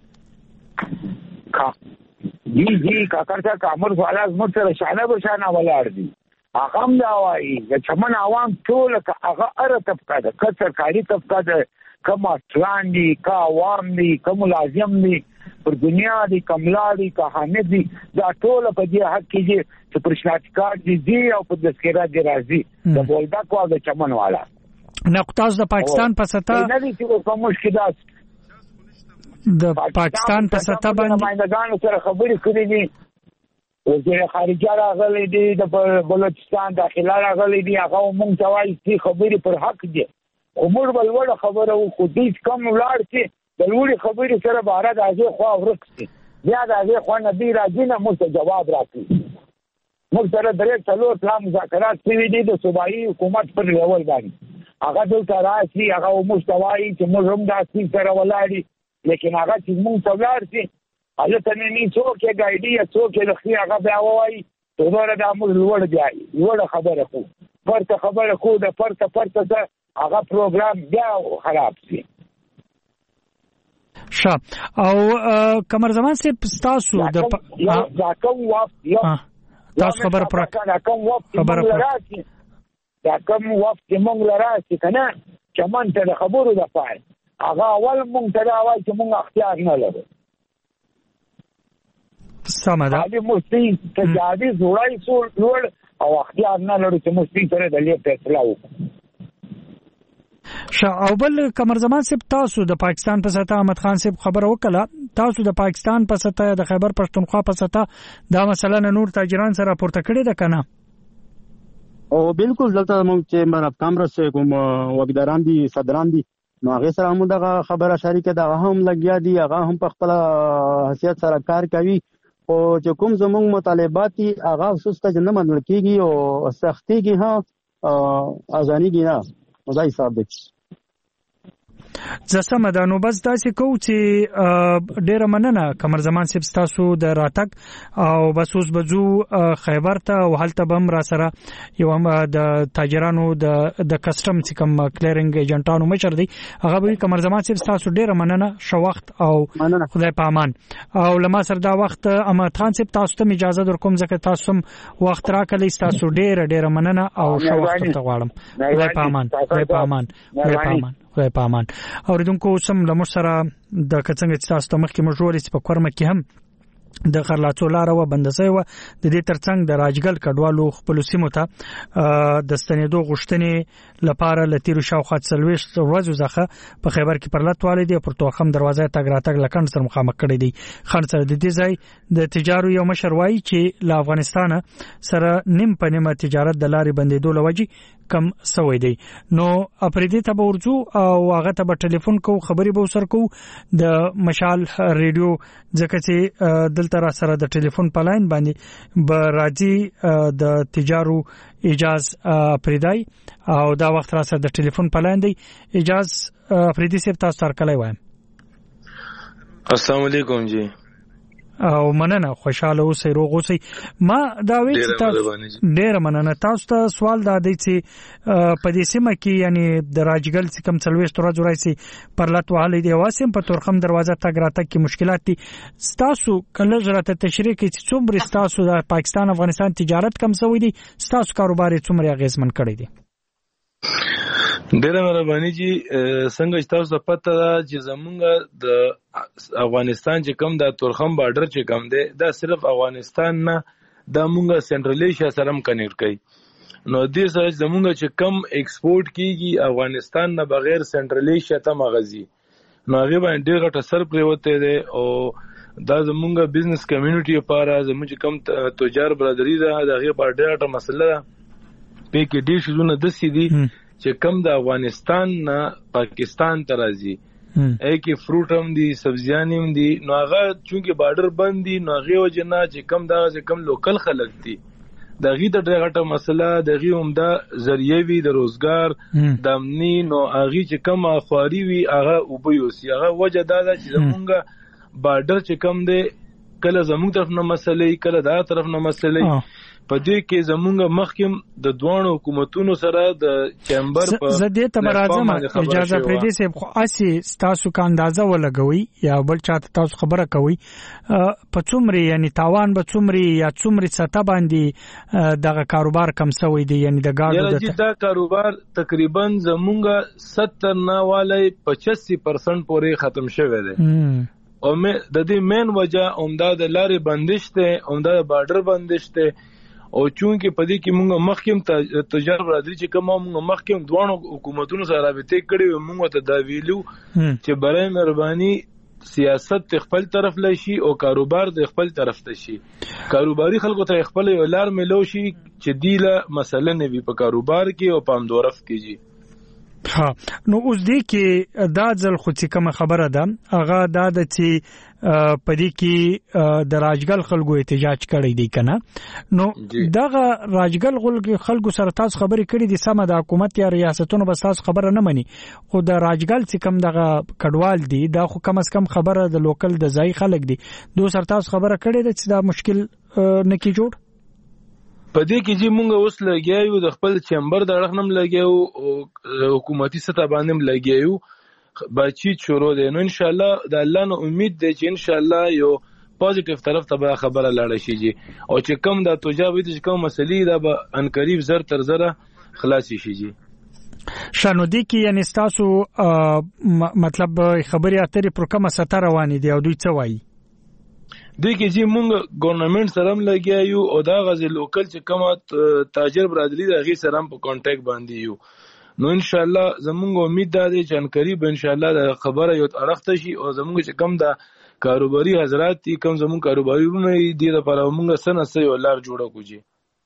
جی کاکر صاحب کامر والا زموږ سره شانه بشانه ولاړ دي هغه هم دا وایي د چمن عوام ټول هغه اره طبقه ده که سرکاري طبقه ده که ماسټران دي که عوام دي که ملازم دي پر دنیا دي کملا دي که حامد دي دا ټول په دې حق کې چې پرشناتي کارت دي او په تذکره دي راځي د بولدک او د چمن والا نقطاز د پاکستان په سطح نه دي چې کوم مشکلات د پاکستان په سطح باندې مایندګانو سره خبرې کړې دي وزیر خارجه راغلی دی د بلوچستان داخله راغلی دی هغه مونږ ته وایي چې خبرې پر حق دي خو موږ بل وړه خبره وکړو دوی کم ولاړ چې د لوړې خبرې سره بهره د هغې خوا ورک شي بیا د هغې خوا نه دوی راځي نه موږ ته جواب راکړي موږ سره درې څلور پلا مذاکرات شوي دي د صوبایي حکومت پر لیول باندې هغه دلته راشي هغه موږ ته وایي چې موږ هم داسې سره ولاړي لیکن هغه چې موږ ته ولاړ شي حالت نه څوک یې ګایډي یا څوک یې لخي هغه بیا وایي ټول دا موږ لوړ دی لوړ خبره کو پرته خبره کو د پرته ده هغه پروګرام بیا خراب شي ښه او کمر زمان صاحب تاسو د کوم وخت تاسو خبر پر کوم وخت راځي دا کوم وخت موږ راځي کنه چې مونږ ته خبرو ده پای هغه اول مونږ ته راوای چې مونږ اختیار نه لرو سمه ده علي مفتي تجاوز وړای څول لوړ او اختیار نه لري چې مفتي سره د لیک فیصله وکړي او بل کمر زمان صاحب تاسو د پاکستان په سطح احمد خان صاحب خبر وکړه تاسو د پاکستان په سطح د خیبر پښتونخوا په سطح دا مثلا نور تاجران سره پورته کړی ده کنه او بالکل دلته موږ چې مراب کامرس کوم وګداران دي صدران دي نو هغه سره هم دغه خبره شریکه ده هم لګیا دي هغه هم په خپل حیثیت سره کار کوي او چې کوم زموږ مطالبات دي هغه خصوصا چې نه منل کیږي او سختيږي ها ازانيږي نه مزای حساب دي زسمه ده نو بس تاسو کو چې ډیره مننه کمر زمان صاحب تاسو د راتګ او بس اوس بجو خیبر ته او هلته بم را سره یو هم د تاجرانو د کسٹم چې کوم کلیرینګ ایجنټانو مشر دی هغه به کمر زمان صاحب تاسو ډیره مننه شو وخت او خدای په امان او لما سره دا وخت احمد خان صاحب تاسو ته اجازه درکوم ځکه تاسو وخت راکړی تاسو ډیره مننه او شو وخت ته غواړم خدای په امان خدای په امان اوریدونکو سم لمر سره د کڅنګ تاسو ته مخکې مجوري په کورمه کې هم د خرلاچو لار و بندسي و د دې ترڅنګ د راجګل کډوالو خپل سیمو ته د ستنېدو غوښتنې لپاره لتیرو شاوخوا 40 ورځې ځخه په خیبر کې پرلط والدي پر توخم دروازه تاګ راتګ لکند سره مخامخ کړی دی. خان سره د دې ځای د تجارو یو مشر وایي چې له افغانستان سره نیم په نیمه تجارت د لارې بندېدو لوجي کم سوی دی. نو اپریدي ته ورځو او هغه ته په ټلیفون کو خبري به وسر کو د مشال ریډیو ځکه چې دلته را سره د ټلیفون په لاین باندې به راځي د تجارو اجاز اپریدای او دا وخت را سره د ټلیفون په لاین دی. اجاز اپریدي سپ تاسو تر کله وایم. السلام علیکم جی. او مننه خوشاله اوسئ روغ اوسئ. ما دا وی چې تاسو ډېر مننه. تاسو ته سوال دا دی چې په دې سیمه کې یعنی د راجګل څخه کم 40 ورځې راځي پرلط والي دی واسم په تورخم دروازه تاګ راتګ کې مشکلات دي. تاسو کله جرأت تشریح کوي چې څومره تاسو د پاکستان افغانستان تجارت کم سوی دي تاسو کاروبار څومره غیزمن کړی دی؟ ډیره مهرباني جی. څنګه چې تاسو ته پته ده چې زمونږ د افغانستان چې کوم د تورخم بارډر چې کوم دی دا صرف افغانستان نه د مونږه سنټرل ایشیا سره هم کنیکټ کوي. نو دې سره زمونږ چې کم ایکسپورټ کیږي افغانستان نه بغیر سنټرل ایشیا ته مغزي نو هغه باندې ډیر غټ اثر پریوته دی او دا زمونږ بزنس کمیونټي لپاره زموږ چې کم تجار برادری ده دا هغه په ډیره غټه مسله ده. په کې ډیر شونه د سې دي چې کم د افغانستان نه پاکستان ته راځي اکی فروټ هم دي سبزیان هم دي نو هغه چونکه بارډر بند دي نو هغه وجنه چې کم دا چې کم لوکل خلک دي دغه د ډېر غټه مسله دغه هم د ذریعہ وی د روزګار د امنی نو هغه چې کم اخواري وی هغه وبوسی هغه وجه دا چې زمونږ بارډر چې کم دی کله زمونږ طرف نه مسلې کله دا طرف نه مسلې په دې کې زمونږ مخکم د دوانو حکومتونو سره د چیمبر په زده ته مرزم اجازه پردي سه خو اسی تاسو کا اندازه ولګوي یا بل چاته تاسو خبره کوي په څومره یعنی تاوان به څومره یا څومره ستا باندې دغه کاروبار کم سوی دی یعنی د گاډو دا کاروبار تقریبا زمونږ 70 نه والي 85% پورې ختم شوی دی او د دې مین وجہ عمده د لارې بندش ته عمده د بارډر بندش ته او چونکه په دې کې موږ مخکیم تجارت برادری چې کوم موږ مخکیم دوه حکومتونو سره رابطه کړې موږ ته دا ویلو چې برای مهرباني سیاست خپل طرف لشي او کاروبار د خپل طرف ته شي کاروباري خلکو ته خپل یو لار ملو شي چې دیله مثلا نوی په کاروبار کې او په امدورف کې جی. ها نو اوس دې کې دا ځل خو چې کوم خبره ده هغه دا د چې پدې کې د راجګل خلکو احتجاج کړی دی کنه نو دغه راجګل خلکو سره تاسو خبرې کړې دي سم د حکومت یا ریاستونو بس تاسو خبره نه مني خو د راجګل چې کوم دغه کډوال دي دا خو کم از کم خبره د لوکل د ځای خلک دي دوه سره تاسو خبره کړې ده چې دا مشکل نه کی جوړ په دې کې چې مونږ اوس لګیاو د خپل چیمبر د رقم لګیاو او حکومتي سطح باندې لګیاو بچی شروع دي نو ان شاء الله د الله نو امید دی چې ان شاء الله یو پوزټیو طرف ته خبره لاړ شي جی او چې کوم د توجابې چې کوم مسلې دا به ان قریب زر تر زره خلاصي شي جی. شانو دي کې یعنی تاسو مطلب خبري اترې پر کومه سطح روانې دي او دوی څه وایي دې کې چې مونږ ګورنمنت سره هم لګیاو او دا غزي لوکل چې کومه تاجر برادری د غي سره هم په کانټیکټ باندې یو نو ان شاء الله زمونږ امید ده چې ان قریب ان شاء الله د خبره یو اړخته شي او زمونږ چې کم د کاروباري حضرات دي کم زمونږ کاروباریونه دي لپاره مونږ سنه یو لار جوړه کوجی.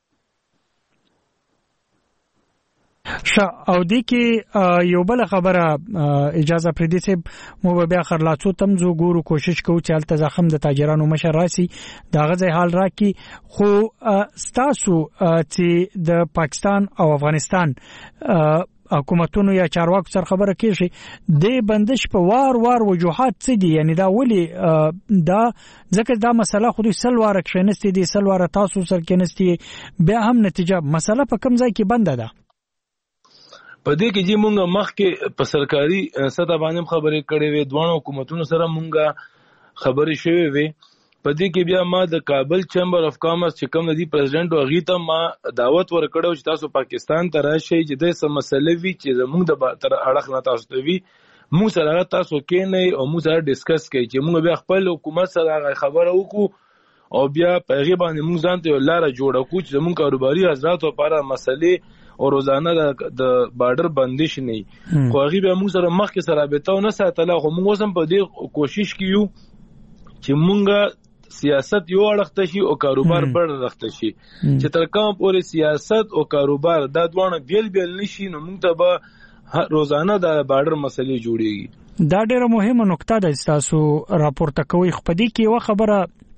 او دې کې یو بل خبره اجازه پردي سه مو بیا خرلاڅو تم زو ګورو کوشش کوو چې الته زخم د تاجرانو مشر راسي دا غځي حال راکي خو ستاسو چې د پاکستان او افغانستان حکومتونو یا چارواکو سره خبره کیږي د بندش په وار وجوهات څه دي یعنی دا ولي دا ځکه دا مسله خو د سلوار کښنستي دي سلوار تاسو سره کېنستي بیا هم نتیجه مسله په کوم ځای کې بنده ده په دې کې چې مونږ مخکې په سرکاري سطح باندې خبرې کړې وې دوه حکومتونو سره مونږ خبرې شوې وې په دې کې بیا ما د کابل چیمبر اف کامرس چې کوم دی پریزیدنت او غیته ما دعوت ورکړو چې تاسو پاکستان ته راشئ چې د سم مسلې وی چې زموږ د تر اړه نه تاسو ته وی موږ سره تاسو کې نه او موږ سره ډیسکس کوي چې موږ بیا خپل حکومت سره خبره وکړو او بیا په هغه باندې موږ ځان ته لار جوړ کړو چې موږ کاروباري حضرات لپاره مسلې او روزانه د بارډر بندش نه خو هغه بیا موږ سره مخ کې سره رابطه نه ساتله خو موږ هم په دې کوشش کیو چې موږ سیاست یو اړخته شي او کاروبار بل اړخته شي چې تر کوم پورې سیاست او کاروبار دا دوه بیل نشي نو موږ ته به روزانه د بارډر مسلې جوړيږي. دا ډیره مهمه نقطه ده تاسو راپورته کوي. خو په دې کې یو خبره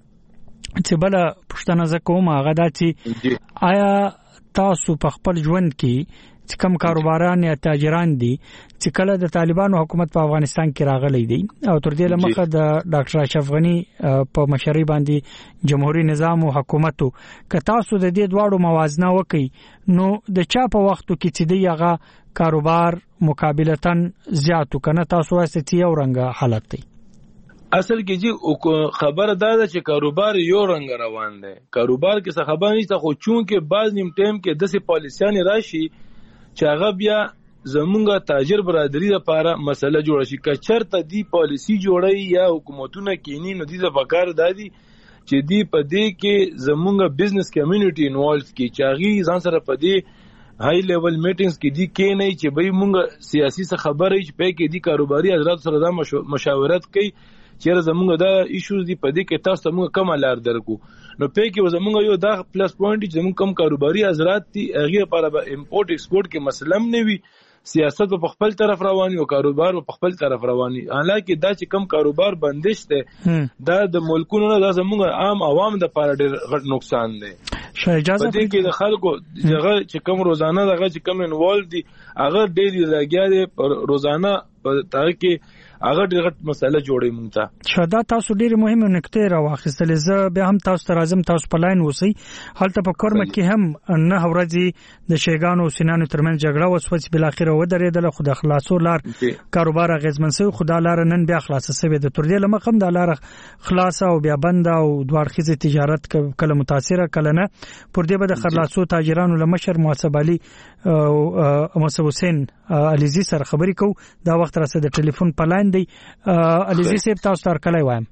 چې بل پښتنه زکوم هغه دا چې آیا تاسو په خپل ژوند کې چې کوم کاروباران یا تاجران دي چې کله د طالبانو حکومت په افغانستان کې راغلي دي او تر دې لمخه د ډاکټر اشرف غنی په مشرۍ باندې جمهوریت نظام او حکومتو که تاسو د دې دواړو موازنه وکړي نو د چا په وختو کې چې دی هغه کاروبار مقابلتن زیاتو کنه تاسو واسه چې یو رنګ حالت دی؟ اصل کې چې خبره دا ده چې کاروبار یو رنګ روان دی. کاروبار کې څه خبر نشته خو چون کې بعض نیم ټیم کې داسې پالیسیان راشي چې هغه بیا زمونږ تاجر برادری لپاره مسله جوړ شي. که چرته دی پالیسی جوړي یا حکومتونه کینی نو دي د پکار دادي چې دی په دې کې زمونږ بزنس کمیونټي انوالو کی چې هغه ځان سره په دې های لیول میټینګز کې دی کې نه چې به مونږ سیاسي څه خبرې چې په کې دی کاروباري حضرات سره دا مشاورت کوي چې زمونږ دا ایشوز دی په دې کې تاسو موږ کوم لار درکو نو په کې زمونږ یو دا پلس پوینټ چې زمونږ کم کاروباري حضرات دي هغه لپاره به امپورټ ایکسپورټ کې مسله نه وي. سیاست په خپل طرف رواني او کاروبار په خپل طرف رواني. حالانکه دا چې کم کاروبار بندش ده دا د ملکونو نه زمونږ عام عوام د لپاره ډېر غټ نقصان دی. اجازه دې کې د خلکو هغه چې کم روزانه دغه چې کم انوالو دي هغه ډېری لګیا دي روزانه په تاریخ کې هغه ډېر مسله جوړې مونږ ته. شاده تاسو ډېر مهمه نکته راوخیستلې. زه به هم تاسو ته راځم. تاسو په لاین اوسئ. هلته په کورمه کې هم نه ورځي د شیګانو او سینانو ترمنځ جګړه وسوه چې بل اخر ودرېدل خو د خلاصو لار کاروبار غزمن سو خدای لار نن بیا خلاصه سوي د تر دې لمخم د لار خلاصه او بیا بند او دوړخیزه تجارت کله متاثره کله نه پر دې به د خلاصو تاجرانو لمشر محسب علي او محسب حسین علیزی سره خبرې کو. دا وخت راځه د ټلیفون په لاین دی. علیزی صاحب تاسو تر کله وایم؟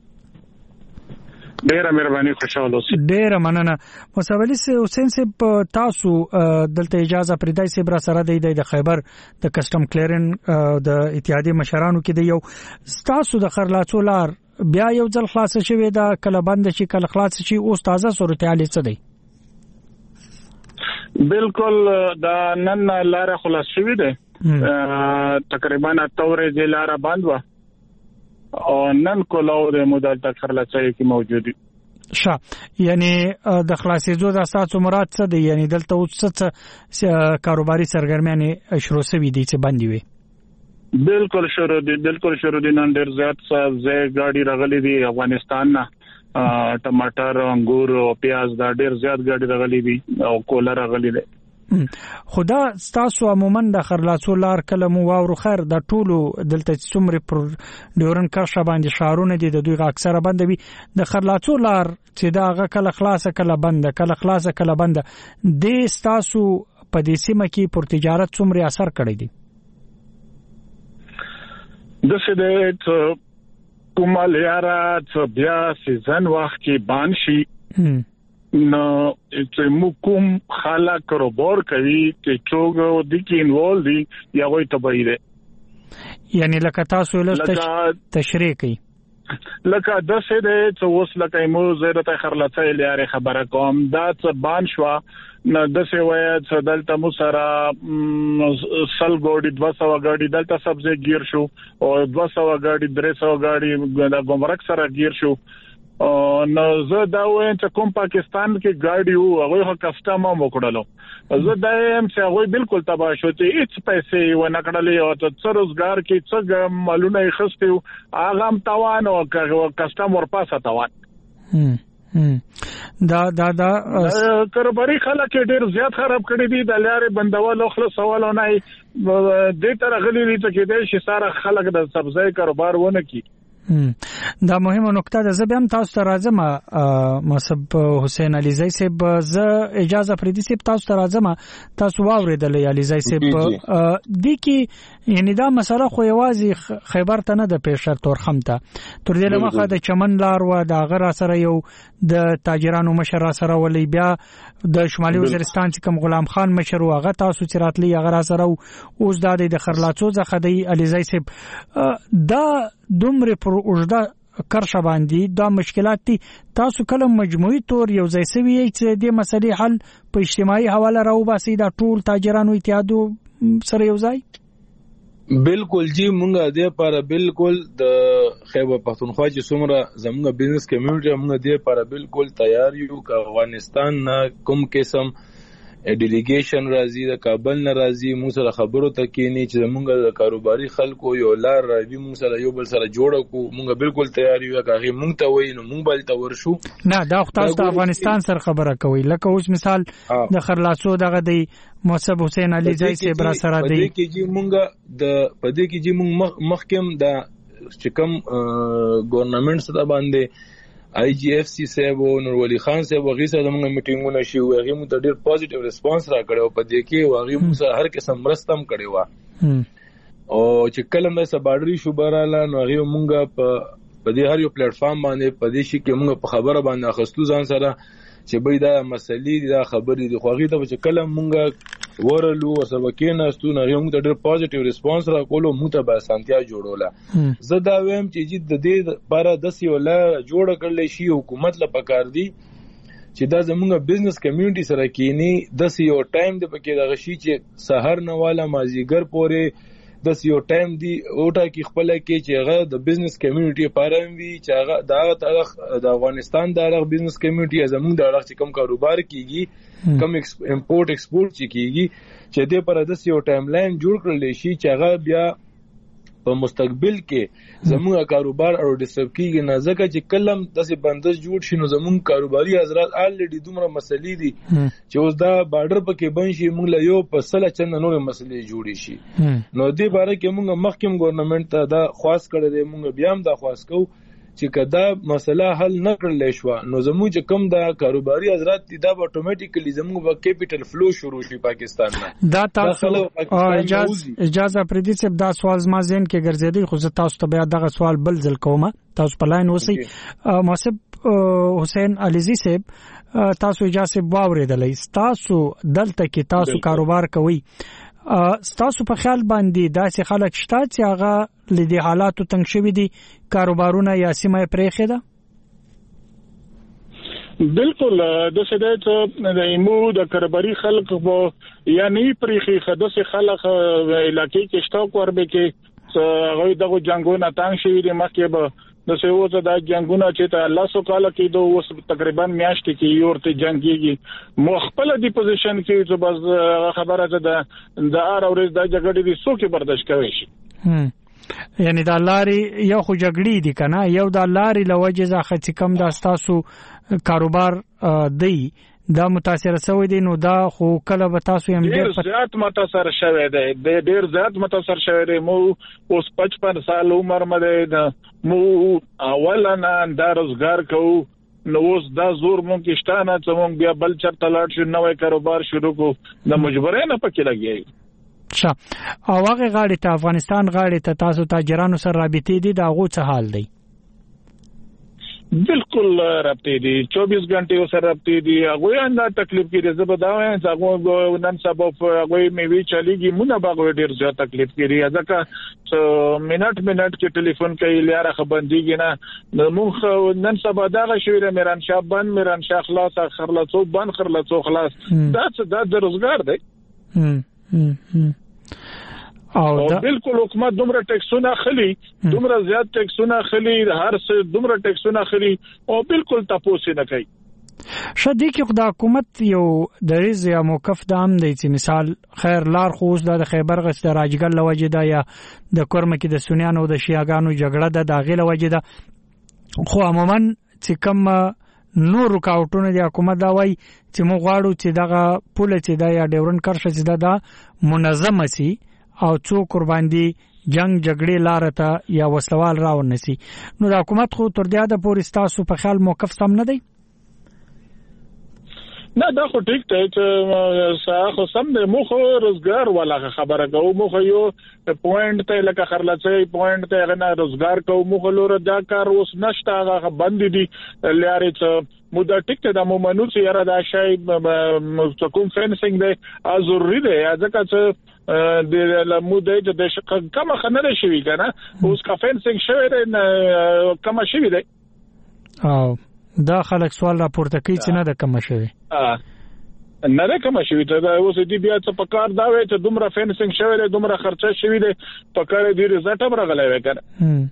ډیره مهرباني خوشاله اوسئ. ډیره مننه. محسب علي حسین صاحب تاسو دلته اجازه پریدای صاحب را سره دی د خیبر د کسٹم کلیرن د اتحادیه مشرانو کې دی یو تاسو د خرلاڅو لار بیا یو ځل خلاص شوی دا کله بند شي کله خلاص شي اوس تازه صورتحال څه دی؟ بالکل دا نن لار خلاص شوی دی. تقریبا 8 ورځې لار بند و او نن کولاو د مودل تکر لچای کی موجودی یعنی د خلاصېدو د اساسو مراد څه دی؟ یعنی دلته اوس څه کاروباري سرګرمیانه شروع شوې دي چې باندې وي؟ بالکل شروع دي نن ډېر زیات ځای گاډي راغلي دي افغانستان نه. ټماټر انګور او پیاز دا ډېر زیات گاډي راغلي دي او کولا راغلي دي. خدا تاسو عموما د خرلاڅو لار کلمو واورو خیر د ټولو دلته څومره پر ډیورن کرښه باندې شهرونه دي د دوی اکثره بند وي. د خرلاڅو لار چې دا هغه کله خلاصه کله بند کله خلاصه کله بند د تاسو په دې سیمه کې پر تجارت څومره اثر کړی دی؟ د څه کومه لیاره چې بیا سیزن وخت کې بان شي نو چې موږ خلک کاروبار کوي چې څوک د کې انوالو دي یا وایي تبعی ده. یعنی لکه تاسو له تشریح کوي لکه د څه ده چې اوس لکه مو زیاته خرلاڅه لیاره خبره کوم دا څه بان شو نو د څه وایي چې دلته مو سره سل ګوډي 200 ګاډي دلته سبزی گیر شو او 200 ګاډي 300 ګاډي د ګمرک سره گیر شو. نو زه دا وایم چې کوم پاکستان کې گاډي وو هغه کسٹم وکړلو زه دا هم چې هغه بالکل تباہ شو چې هیڅ پیسې و نه کړلې او څه روزګار کې څه مالونه یې خستو هغه هم توان او کسٹم ورپاسه توان. دا کاروباري خلک ډېر زیات خراب کړی دي د لارې بندول او خلاص سوالونه دې تر غلي دي چې د شي سره خلک د سبزی کاروبار ونه کی دا مهمه نقطه ده. زه به هم تاسو ته راځم مصب حسین علیزی صاحب، زه اجازه پریدي صاحب تاسو ته راځم. تاسو واوریدل علیزی صاحب د کی یعنی دا مسله خو یوازې خیبر ته نه د پېښه تورخم ته تر دې لمخه د چمن لار و د غره سره یو د تاجرانو مشر سره ولې بیا د شمالي وزیرستان چې کوم غلام خان مشر و هغه تاسو چې راتلی هغه سره اوس د خرلاڅو ځخه دی علیزی صاحب دا دومره پر اوجده کرشه باندې دا مشکلات دي. تاسو کله مجموعي تور یو ځای سوي چې د مسلې حل په اجتماعي حواله راو باسي دا ټول تاجرانو اتحادو سره یو ځای؟ بالکل جی مونږه د لپاره بالکل د خیبر پختونخوا چې څومره زموږ بزنس کمیونټي مونږ د لپاره بالکل تیار یو ک افغانستان نه کوم قسم ډیلیګیشن راځي د کابل نه راځي موږ سره خبرو ته کینی چې موږ د کاروباري خلکو یو لار راځي موږ سره یو بل سره جوړ کو موږ بالکل تیار یو هغه موږ ته وای نو موږ بل ته ورشو. نه دا تاسو د افغانستان سره خبره کوي لکه اوس مثال د خرلاڅو دغه دی مصب حسین علیزی صاحب را سره دی پدې کې چې موږ د پدې کې چې موږ مخکم د چې کوم ګورنمنت سره باندې آی جی اف سی صاحب او نور ولی خان صاحب وغي سره موږ میټینګونه شي او هغه مو ته ډیر پوزټیو ریسپانس را کړو په دې کې واغي مو سره هر قسم مرستم کړي وا او چې کله مې سباډري شو براله نو هغه مونږ په دې هر یو پلیټ فارم باندې په دې شي کې مونږ په خبره باندې اخستو ځان سره چې به دا مسلې دا خبرې دي خو هغه ته چې کله مونږ ورلو او سره کېناستو نو هغه مو ته ډیر پوزټیو ریسپانس را کولو مو ته به سانتیا جوړوله. زه دا ویم چې د دې لپاره د سیوله جوړ کړل شي حکومت له پکار دی چې دا زموږ بزنس کمیونټي سره کینی د سیو ټایم د پکې د غشي چې سحر نه والا مازیګر پورې د سیو ټایم دی اوټا کې خپل کې چې هغه د بزنس کمیونټي لپاره وي چې هغه د افغانستان د هغه بزنس کمیونټي زموږ د هغه چې کوم کاروبار کیږي کوم امپورټ ایکسپورټ چې کیږي چې د پر د سیو ټایم لاین جوړ کړل شي چې هغه بیا په مستقبل کې زموږ کاروبار او ډیسټرب کیږي نه ځکه چې کلم داسې بندش جوړ شي نو زموږ کاروباري حضرات الریډي دومره مسلې دي چې اوس دا بارډر پکې بن شي موږ له یو په سله چنه نور مسلې جوړي شي نو دې باره کې موږ مخکیم ګورنمنت ته دا خواست کړی دی موږ بیا هم دا خواست کوو چې کدا مسله حل نه کړل شو نو زموږ چې کوم دا کاروباري حضرات دي دا اتوماتیکلی زموږ په کیپټل فلو شروع شي پاکستان نه. دا تاسو اجازه پردي چې دا سوال ما ذهن کې ګرځېدی خو زه تاسو ته بیا دغه سوال بل ځل کوم. تاسو په لاین اوسئ. مصب حسین علیزی صاحب تاسو اجازه واوریدلې تاسو دلته کې تاسو کاروبار کوي تاسو په خیال باندې داسې خلک شته چې هغه لدی حالاتو تنگ شوی دي کاروبارونه یا سیمه پرېخه ده؟ بالکل د سدایت د ایمو د کاروباري خلک وو یعنی پرېخه خدای خلک علاقې کې شته کوربه کې هغه دغه جنگونه تنگ شوی دي مکه به د سوزه د جنگونه چې ته الله سو کال کې دوه اوس تقریبا میاشت کې یورته جنگيږي مخبل دی پوزیشن کې چې بس خبره ده د ار اورز د جګړې دي سو کې برداشت کوي شي یعنی د لاري یو خو جګړې دي کنه یو د لاري لوجه ځخه چې کم د تاسو کاروبار دی دا متاثر شوی دی نو دا خو کله به تاسو هم ډیر زیات متاثر شوی دی ډیر زیات متاثر شوی دی مو اوس 55 سال عمر مده مو اولنا د روزګار کوو نو اوس دا زور مونږ کې شته نه چې مونږ بیا بل چرته لاړ شو نوې کاروبار شروع کو د مجبورې نه پکې لګي ښه او هغه غاړي ته افغانستان غاړي ته تاسو تاجرانو سره رابطې دي دا غو څه حال دی؟ بالکل رابطې دي 24 غنټې سره رابطې دي هغه انده تکلیف کې زه به دا وایم چې هغه نن سبب هغه میوي چلیږي مونږ به ډیر زیات تکلیف کې ځکه منټ کې ټلیفون کوي لاره خبرندګي نه مونږ نن سبا دا شوې میران شاه بند میران شاه خلاص خرلاڅو بند خرلاڅو خلاص دا د روزګار دی او بالکل حکومت دومره ټیکسونه خلی دومره زیات ټیکسونه خلی هر څه دومره ټیکسونه خلی او بالکل تاسو نه کوي شدي کې خدای حکومت یو د ریز یا موقف د هم دی چې مثال خیر لار خوش د خیبر غس د راجګل لوجه دا یا د کورمه کې د سنیانو د شیاګانو جګړه د داغه لوجه دا خو عموما چې کوم نور رکاوټونه د حکومت دا وای چې موږ غواړو چې دغه پوله چې دا یا ډیورن کرښه چې دا منظم سي او څوک قرباندي جنگ جګړې لار ته یا وسلوال راونسي نو د حکومت خو تر دې د پورې تاسو په خیال موقف سم نه دی نه دا خو ټیک ته چې خو سم د مخ روزګار ولا خبره کوو مخ یو پوینټ ته لکه خرلڅي پوینټ ته غنا روزګار کوو مخ لور دا کار اوس نشته هغه بند دي لاري چې مودا ټیک ته د مومنو چې یاره دا شای کوم فینسینګ دی ضروري دی ځکه چې د لموده د کم خنره شوی کنه اوس کا فینسینګ شوی دی کم شوی دی او دا خلک سوال راپورته کوي چې نه د کم شوی نه ده کم شوی ته اوس دې بیا څه پکار دا وای چې دومره فینسینګ شوی دی دومره خرچه شوی دی پکار دې رزلټ هم راغلی وای کنه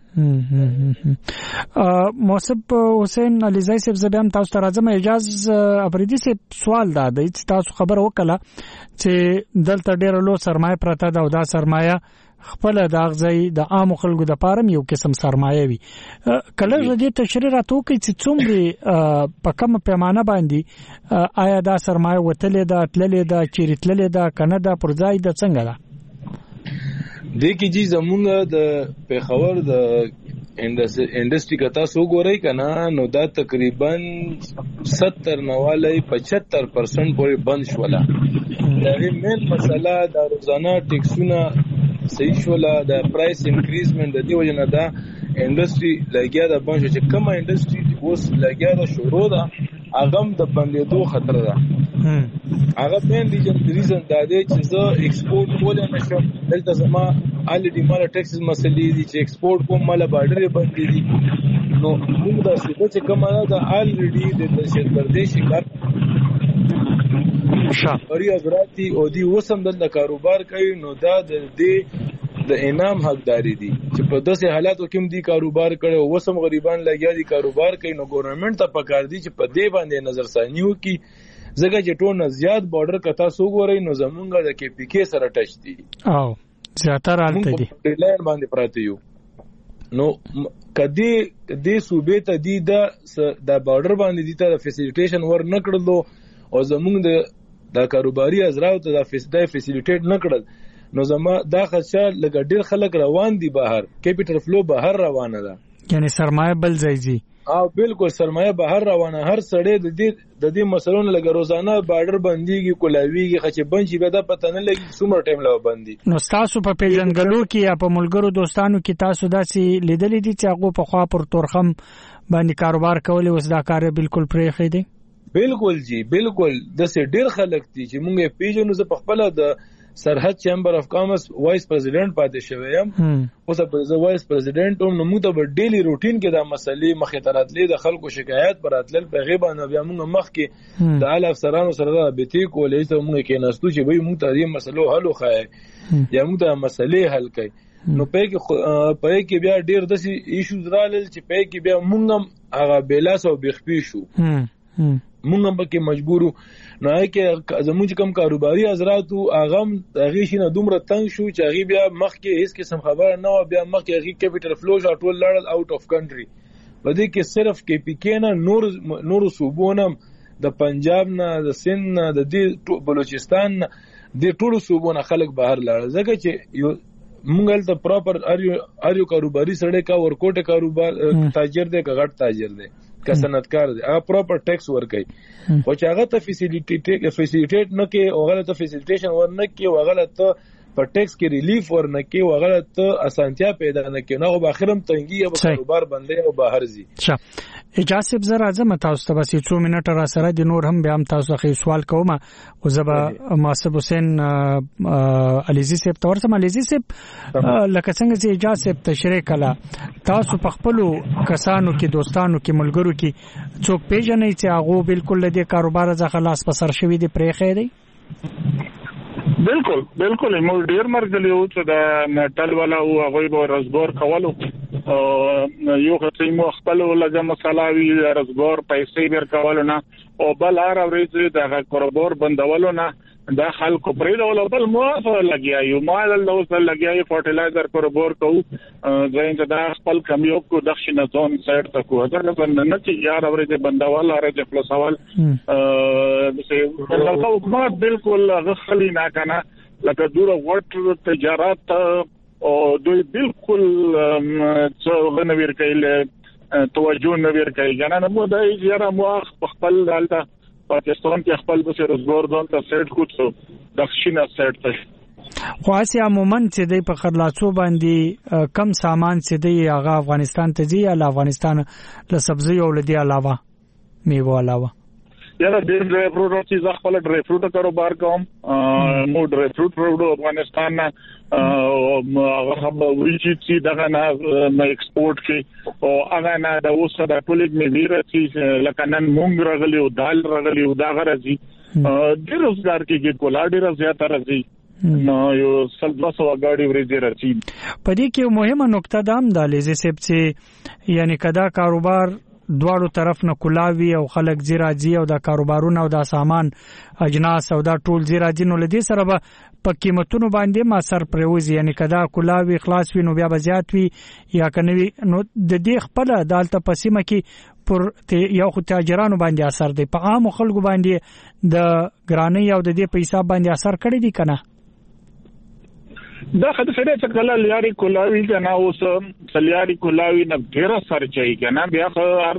موصف حسین علیزی صاحب زبیم تاسو ته راځم اجازه افریدي صاحب سوال دا دی چې تاسو خبر وکړه چې دلته ډېر لو سرمایه پرته ده او دا سرمایه خپل د اغزي د عام خلکو د پارم یو قسم سرمایه وي کله دې تشریح راتو کوي چې څومره په کوم پیمانه باندې آیا دا سرمایه وتلې ده تللې ده چیرتللې ده کنه دا پرځای د څنګه ده د کی جی زمونږ د پیښور د انډستری کتا سو ګورای کنه نو دا تقریبا 70-90 75% پورې بند شولا دا مین مسله د روزانه ټیکسونه صحیح شولا د پرایس انکریزمنت د دې وجه نه دا انډستری لګیا د بنځ چې کومه انډستری اوس لګیا د شروع ده هغه د بندېدو خطر ده هغه مین ریزن دا دی چې زه ایکسپورټ کولای نشم دلته زما الډی مال ټیکسز مسلې دي چې ایکسپورټ کوم مال بارډر باندې دي نو موږ دا څه کومه ده الډی د شهر پردیشي کار شاوري حضراتي او دی وسم د کاروبار کوي نو دا د انعام حقداري دي چې په داسې حالاتو کې دی کاروبار کوي وسم غریبان لګیا دي کاروبار کوي نو ګورنمنت ته پکار دي چې په دې باندې نظر ثاني وکي زګه چې ټول زیات بارډر کتا سو ګوري نو زمونږ د کې پی کې سره ټچ دي او زیاتره حالت دي لاین باندې پراته یو نو کدی د صوبې ته دی د بارډر باندې دي ته فیسیلیټیشن ور نه کړلو او زمونږ د کاروباري ازراو ته د فیسیلیټیټ نه کړل نو زما دا خدشه لګ ډیر خلک روان دي بهر کیپټل فلو بهر روانه ده یعنی سرمایه بل ځای او بالکل سرمایه بهر روانه هر سړی د دې مسلونو لګ روزانه بارډر بنديږي کولاویږي خچ بنچي به د پته نه لګي څومره ټایم لا بندي نو تاسو په پیژنګلو کې یا په ملګرو دوستانو کې تاسو داسې لیدلې دي چې هغه په خوا پر تورخم باندې کاروبار کولای اوس دا کار بالکل پرې خې دي بالکل جی بالکل د سه ډیر خلک دي چې مونږه پیژنو زه په خپل د سرحد چیمبر اف کامرس وایس پریزیډنټ پاتې شوی یم اوس په وایس پریزیډنټ هم نو موږ ته ډیلی روټین کې د مسلې مخې ته راتلې د خلکو شکایت پر راتلل په غیبه نه بیا موږ مخ کې د اعلی افسرانو سره د بیتې کولې ته موږ کې نستو چې به موږ ته دې مسلو حل وخایي یا موږ ته مسلې حل کړي نو په کې بیا ډیر د ایشوز رالل چې په کې بیا موږ هغه بیلاس او بخپی شو مونږ هم پکې مجبورو نو کې زموږ کوم کاروباري حضرات اغم هغه شینه دومره تنگ شو چې هغه بیا مخ کې هیڅ قسم خبره نه و بیا مخ کې هغه کیپټل فلو ټول لړل اوټ اف کنټری په دې کې صرف کې پی کې نه نور صوبونه د پنجاب نه د سند نه د دې بلوچستان نه د ټولو صوبونه خلک بهر لاړل ځکه چې مونږ ته پراپر اریو کاروباري سړی کا ورکوټه کاروبار تاجر دی کا غټ تاجر دی کا صنعتکار دی هغه پراپر ټیکس ورکړي او چې هغه ته فیسیلیټیټ نه کې او هغه ته فیسیلیټیشن ور نه کې او هغه ته په ټیکس کې ریلیف ور نه کې او هغه ته اسانتیا پیدا نه کې نو په اخرم تنګي او کاروبار بندي او بهر زی اجازه به راځم تاسو ته بس 2 منټه را سره د نور هم بیا هم تاسو خې سوال کوم او زبا ماسب حسین علیزی صاحب تور سم علیزی صاحب لکه څنګه چې اجازه صاحب تشریح کړه تاسو په خپل کسانو کې دوستانو کې ملګرو کې څوک پیژنې چې هغه بالکل د کاروبار ځخه خلاص پسر شوی دی پرې خې دی بالکل موږ ډیر مرګلی او چې د نټل والا او هغه به رزګور کولو یو خصي مو خپل لږه مسالاوي رزګور پیسې ور کولو نه او بل هر ورځ د کاروبار بندولو نه دا خلکو پرې ډول بل مو لګیا یو مال له وسه لګیا یو فرټیلایزر کاروبار کو ځین ته دا خپل کمیو کو دښنه زون سایډ ته کو دا نه چې یار ورځ بندول راځي خپل سوال د حکومت بالکل غخلی نه کنه لکه دوره غټ تجارت او دوی بالکل څو غنویر کله توجه نه ور کوي کنه نو د یاره مو خپل حالت پاکستان کې خپل د روزګار ځان ته سیټ کوڅو د شینه سیټ ته خو اسی عموما چې د په خرلاڅو باندې کم سامان چې دی هغه افغانستان ته دی یا افغانستان له سبزی او لدی علاوه میوه علاوه یاره ډېر ډرای فروټ چې زه خپل ډرای فروټ کاروبار کوم مو ډرای فروټ وروړو افغانستان نه هغه هم ورچی چې دغه نه ایکسپورټ کې او هغه نه د اوسه د پولیګ میوه چې لکه نن مونږ راغلی او دال راغلی او دا غرضی ډېر روزګار کې کولا ډېر زیاته راځي نو یو سلباسو غاډي ورځي راځي په دې کې مهمه نقطه دا هم د لیزي سپ چې یعنی کدا کاروبار دواړو طرف نه کلاوي او خلک زیراجی او د کاروبارونو او د سامان اجناس او د ټول زیراجی نو لدی سره به په قیمتونو باندې ما سر پروزي یعنی کدا کلاوي خلاص وي نو بیا به زیات وي یا کنوي نو د دې خپل دالته پسیمه کې پر یو خو تاجرانو باندې اثر دی په عام خلکو باندې د ګرانی او د دې په حساب باندې اثر کړی دی کنه دا خدای چې کله لیاري کولاوي کنه اوس سلیاري کولاوي نه ډیر سر چي کنه بیا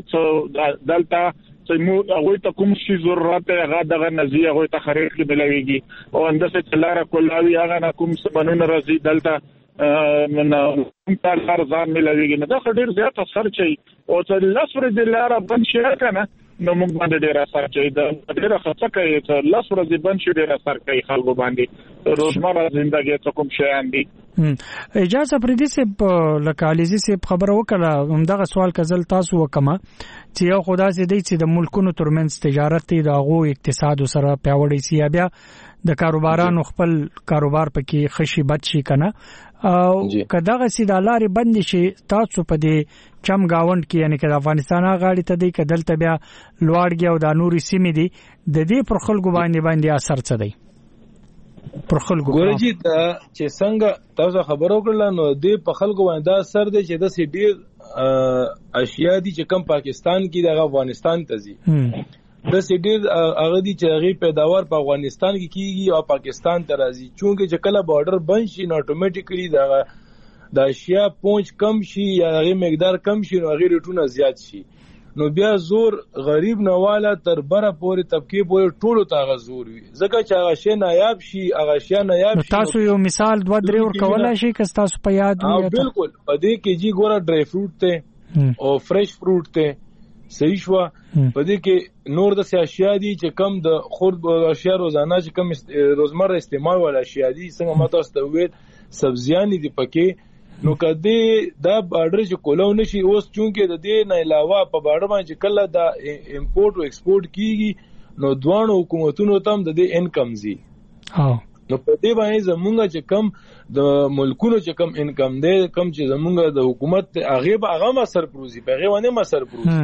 هر دلته چې مو هغه ته کوم شي ضرورت هغه دغه نزي هغه ته خرید کې ملويږي او اندسه چلاره کولاوي هغه نه کوم سمنون رزي دلته من ته ارزان ملويږي نه دا ډیر زیات اثر چي او چې لاسره د لاره بند شي کنه نو موږ باندې ډیر اثر چي دا ډیر خطر کوي چې لاسره د بند شي ډیر اثر کوي خلکو باندې روزمره ژوندۍ ته کوم شي اندي اجازه پردي سه لکالیزي سه خبر وکړه همدغه سوال کزل تاسو وکما چې یو خدا سي دی چې د ملکونو ترمنځ تجارت دی دغه اقتصاد سره پیاوړی سی بیا د کاروبارانو خپل کاروبار پکې خشي بد شي کنه او کداغه سي د لارې بند شي تاسو په دې چم گاوند کې یعنی چې افغانستان غاړي ته دی کدل ته بیا لوړګي او د نوري سیمې دي د دې پر خلکو باندې اثر څه دی پر خلکو ګورجی ته چې څنګه تاسو خبرو کړل نو دې په خلکو باندې اثر دی چې د سیډیر اشیاء دي چې کم پاکستان کې د افغانستان ته ځي د سیډیر هغه دي چې هغه پیداوار په افغانستان کې کیږي او پاکستان ته راځي چونکه چې کله بارډر بند شي نو اتوماتیکلی د اشیاء پونچ کم شي یا هغه مقدار کم شي نو هغه ریټونه زیات شي نو بیا زور غریب نواله تر بره پورې طبقه پورې ټولو ته غزور وي ځکه چې هغه شی نایاب شي هغه شی نایاب شي تاسو یو مثال 2-3 ور کولای شي که تاسو په یاد وي بالکل په دې کې جی ګوره ډرای فروټ ته او فرش فروټ ته صحیح شو په دې کې نور د اشیاء دي چې کم د خرد اشیاء روزانه چې کم روزمره استعمال ول اشیاء دي څنګه ماته استوید سبزیان دي پکې نو کدی دا بارډر چې کولو نشي اوس چونکه د دې نه علاوه په بارډر باندې کله دا امپورټ او ایکسپورټ کیږي نو دوه حکومتونو تم د دې انکم زی نو په دې باندې زمونږ چې کم د ملکونو چې کم انکم دی کم چې زمونږ د حکومت هغه ما سرپروزي په هغه باندې ما سرپروزي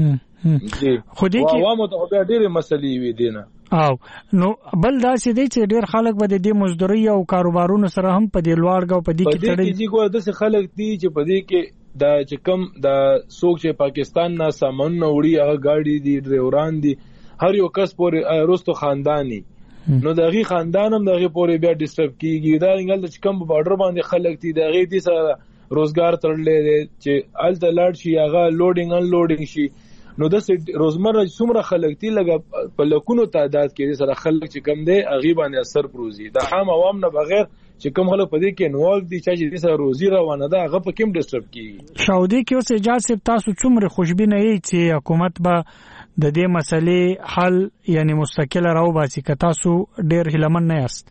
خو دې کې عوامو ته ډېرې مسلې وي دینه او نو بل دا سې دی چې ډېر خلک به د دې مزدوري او کاروبارونو سره هم په دې لوړګو په دې کې تړي دي ګور د خلک دي چې په دې کې دا چې کم دا څوک چې پاکستان نه سامان نه وړي هغه گاډي دي ډرایوران دي هر یو کس پورې روستو خاندانی نو دغه خاندان هم دغه پورې بیا ډیسټرب کیږي دا انګل چې کم بارډر باندې خلک دي دغه دي سره روزګار تړلې دي چې الته لاړ شي هغه لوډینګ ان لوډینګ شي نو د روزمره څومره خلک دي لګ په لکونو تعداد کې سره خلک چې کم دي اغي باندې اثر پروزي د عام عوام نه بغیر چې کوم خلک په دې کې انوالو دي چې سره روزي روانه ده هغه په کوم ډیسټرب کیږي شاودي کې اوس اجازه تاسو څومره خوشبینه یې چې حکومت به د دې مسلې حل یعنی مستقل راو باسي که تاسو ډیر هلمن نه یاست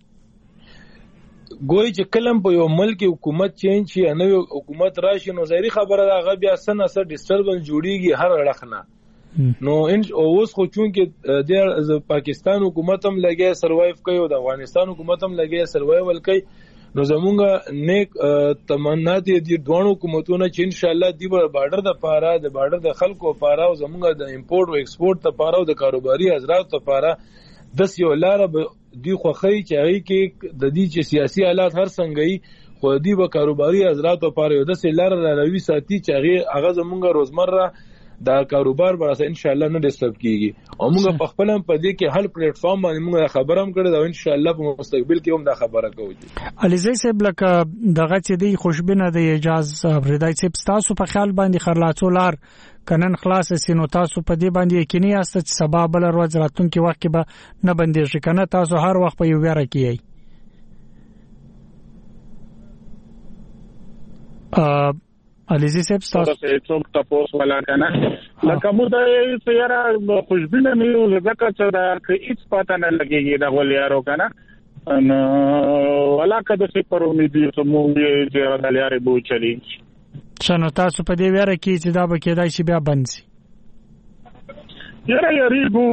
ګوي چې کلم په یو ملک حکومت چینج شي نو حکومت راشي نو ظاهري خبره ده هغه بیا سن اثر ډیسټربنس جوړیږي هر اړخنه نو ان اوس خو چونکه د پاکستان حکومت هم لګي سروایو کوي او د افغانستان حکومت هم لګي سروایول کوي نو زمونږ نیک تمنا دي د دوه حکومتونو چې ان شاء الله دی بارډر د پاره د بارډر د خلکو پاره او زمونږ د امپورټ او ایکسپورټ ته پاره او د کاروباري حضرات ته پاره د یو لار دی خوخی چې هغه کې د دې چې سیاسي حالات هر څنګه خو دی به کاروباري حضرات لپاره یو د سلار راوي ساتي چې هغه زمونږ روزمره دا کاروبار به ان شاء الله نه ډیسټرب کیږي او موږ په خپل په دې کې هر پلیټ فارم باندې موږ خبرم کړی دا ان شاء الله په مستقبل کې هم دا خبره کوو. علي صاحب لکه دغه چې دی خوشبینه د اجاز بردای صاحب تاسو په خیال باندې خرلاڅو لار کنن خلاص سينو تاسو په دې باندې یقیني است چې سبب بل ورځ راتونکي وخت کې به نه بندېږي کنه تاسو هر وخت په یو ویره کیي. علیزی صاحب تاسو څوک تاسو ولا کنه لکه مو د سیاره خوشبینه نه یو ځکه چې دا هیڅ پته نه لګیږي دا ولیارو کنه ان ولا کده چې پر امید یو مو چې د لارې بو چلی شنو تاسو په دې ویره کې چې دا به کېدای شي بیا بند شي. یریګو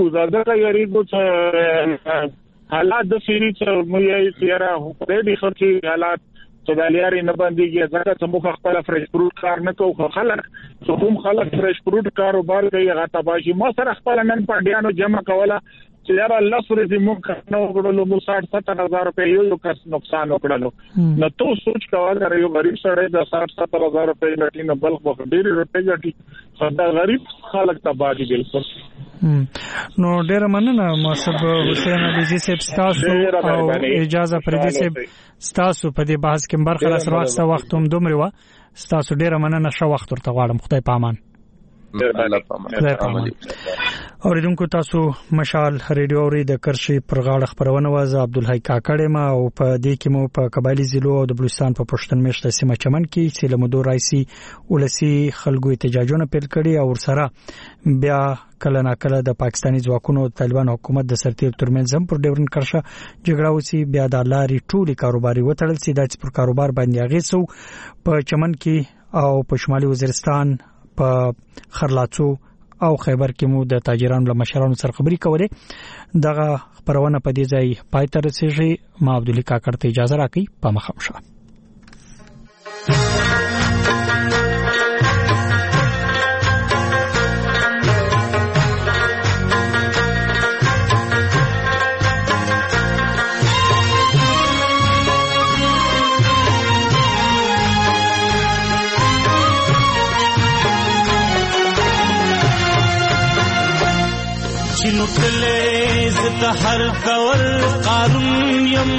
چې حالات د سری چې مو یې سیاره په دې خرچي حالات سودالیاري نه باندېږي ځکه چې موږ خپل فرش فروټ کار نه کوو خلک څوم خلک فرش فروټ کاروبار کوي هغه تباشي ما سره خپل نن پډیانو جمع کوله چې یاره الله سره دې موږ نو غوړلو مو 60-70,000 روپے یو کس نقصان وکړلو نو تو سوچ کاوه یو غریب سره د 60-70,000 روپے لټي نه بل خو ډېر روپے ګټي خدای غریب خلک تباہي بالکل. نو ډیر مننه مصب حسین علیزی صاحب تاسو او اجازه پردي صاحب تاسو په دې بحث کې برخه راځه وخت هم دومره و تاسو ډیر مننه شو وخت ورته غواړم خدای پامان. اوریدونکو تاسو مشال ریډیو ری د کرشي پرغاړه خبرونه واز عبدالحی کاکړې ما او په دې کې مو په قبایلی ضلعو او د بلوچستان په پښتون میشته سیمه چمن کې چې لمدو رئیسي ولسی خلکو احتجاجونه پیل کړي او سره بیا کله نا کله د پاکستاني ځواکونو طالبان حکومت د سرتیب ترمنځ هم پر ډیورن کرشه جګړه وسی بیا د لاري ټولي کاروباري وټړل سي د پر کاروبار باندې اغیسو په چمن کې او په شمالي وزیرستان په خرلاڅو او خیبر کې مو د تاجرانو له مشرانو سره خبري کولې دغه خبرونه په دې ځای پای ته رسیږي. ما عبدالحی کاکړ ته اجازه راکړئ په مخامشه. چلوټلې زته هر کور قارون يم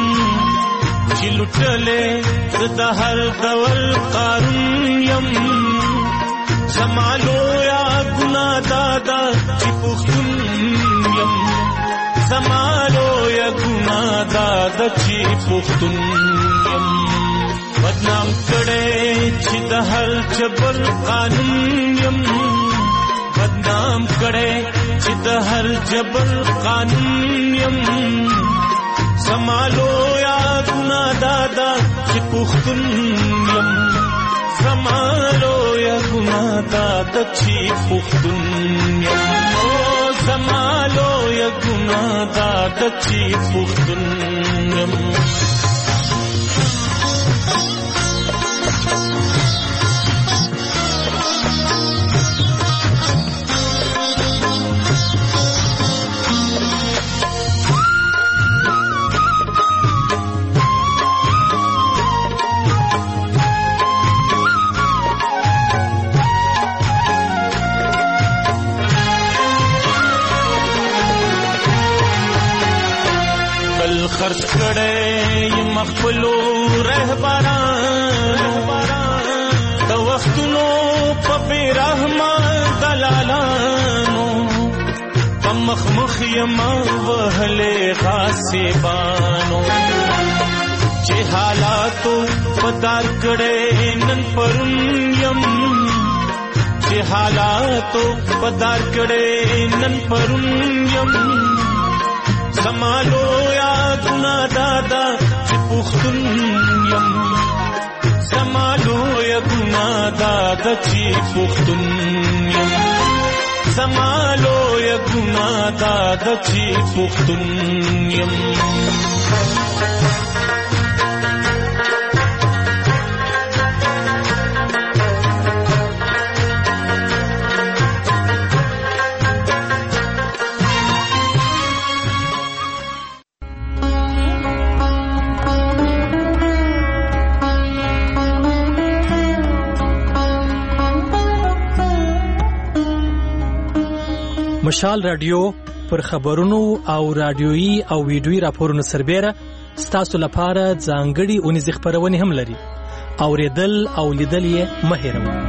چلوټلې زته هر کور قارون يم سمالو یا ګنا دادا چې پختون يم سمالو یا ګنا دادا چې پختون يم بدنام کړي چې د هر جبر قانون يم بدنام کړي چې د هر جبر قانون يم سمالو یا ګنا دادا چې پختون يم سمالو یا ګنا دادا چې پختون يم او سمالو یا ګنا دادا چې پختون يم. خرچ کړي مخبلو رهبرانو د وختونو په بیرحمه دلالانو په مخمخ یما وهله غاسبانو چې حالاتو پدار کړي نن پرون يم چې حالاتو پدار کړي نن پرون يم سمالو یا ګنا دادا چې پختون يم سمالو یا ګنا دادا چې پختون يم سمالو یا ګنا دادا چې پختون يم. مشال رادیو پر خبرونو او رادیويي او ویډیويي راپورونو سربېره ستاسو لپاره ځانګړي اونیزې خبرونه هم لري. اوریدل او لیدل یې مه هېروئ.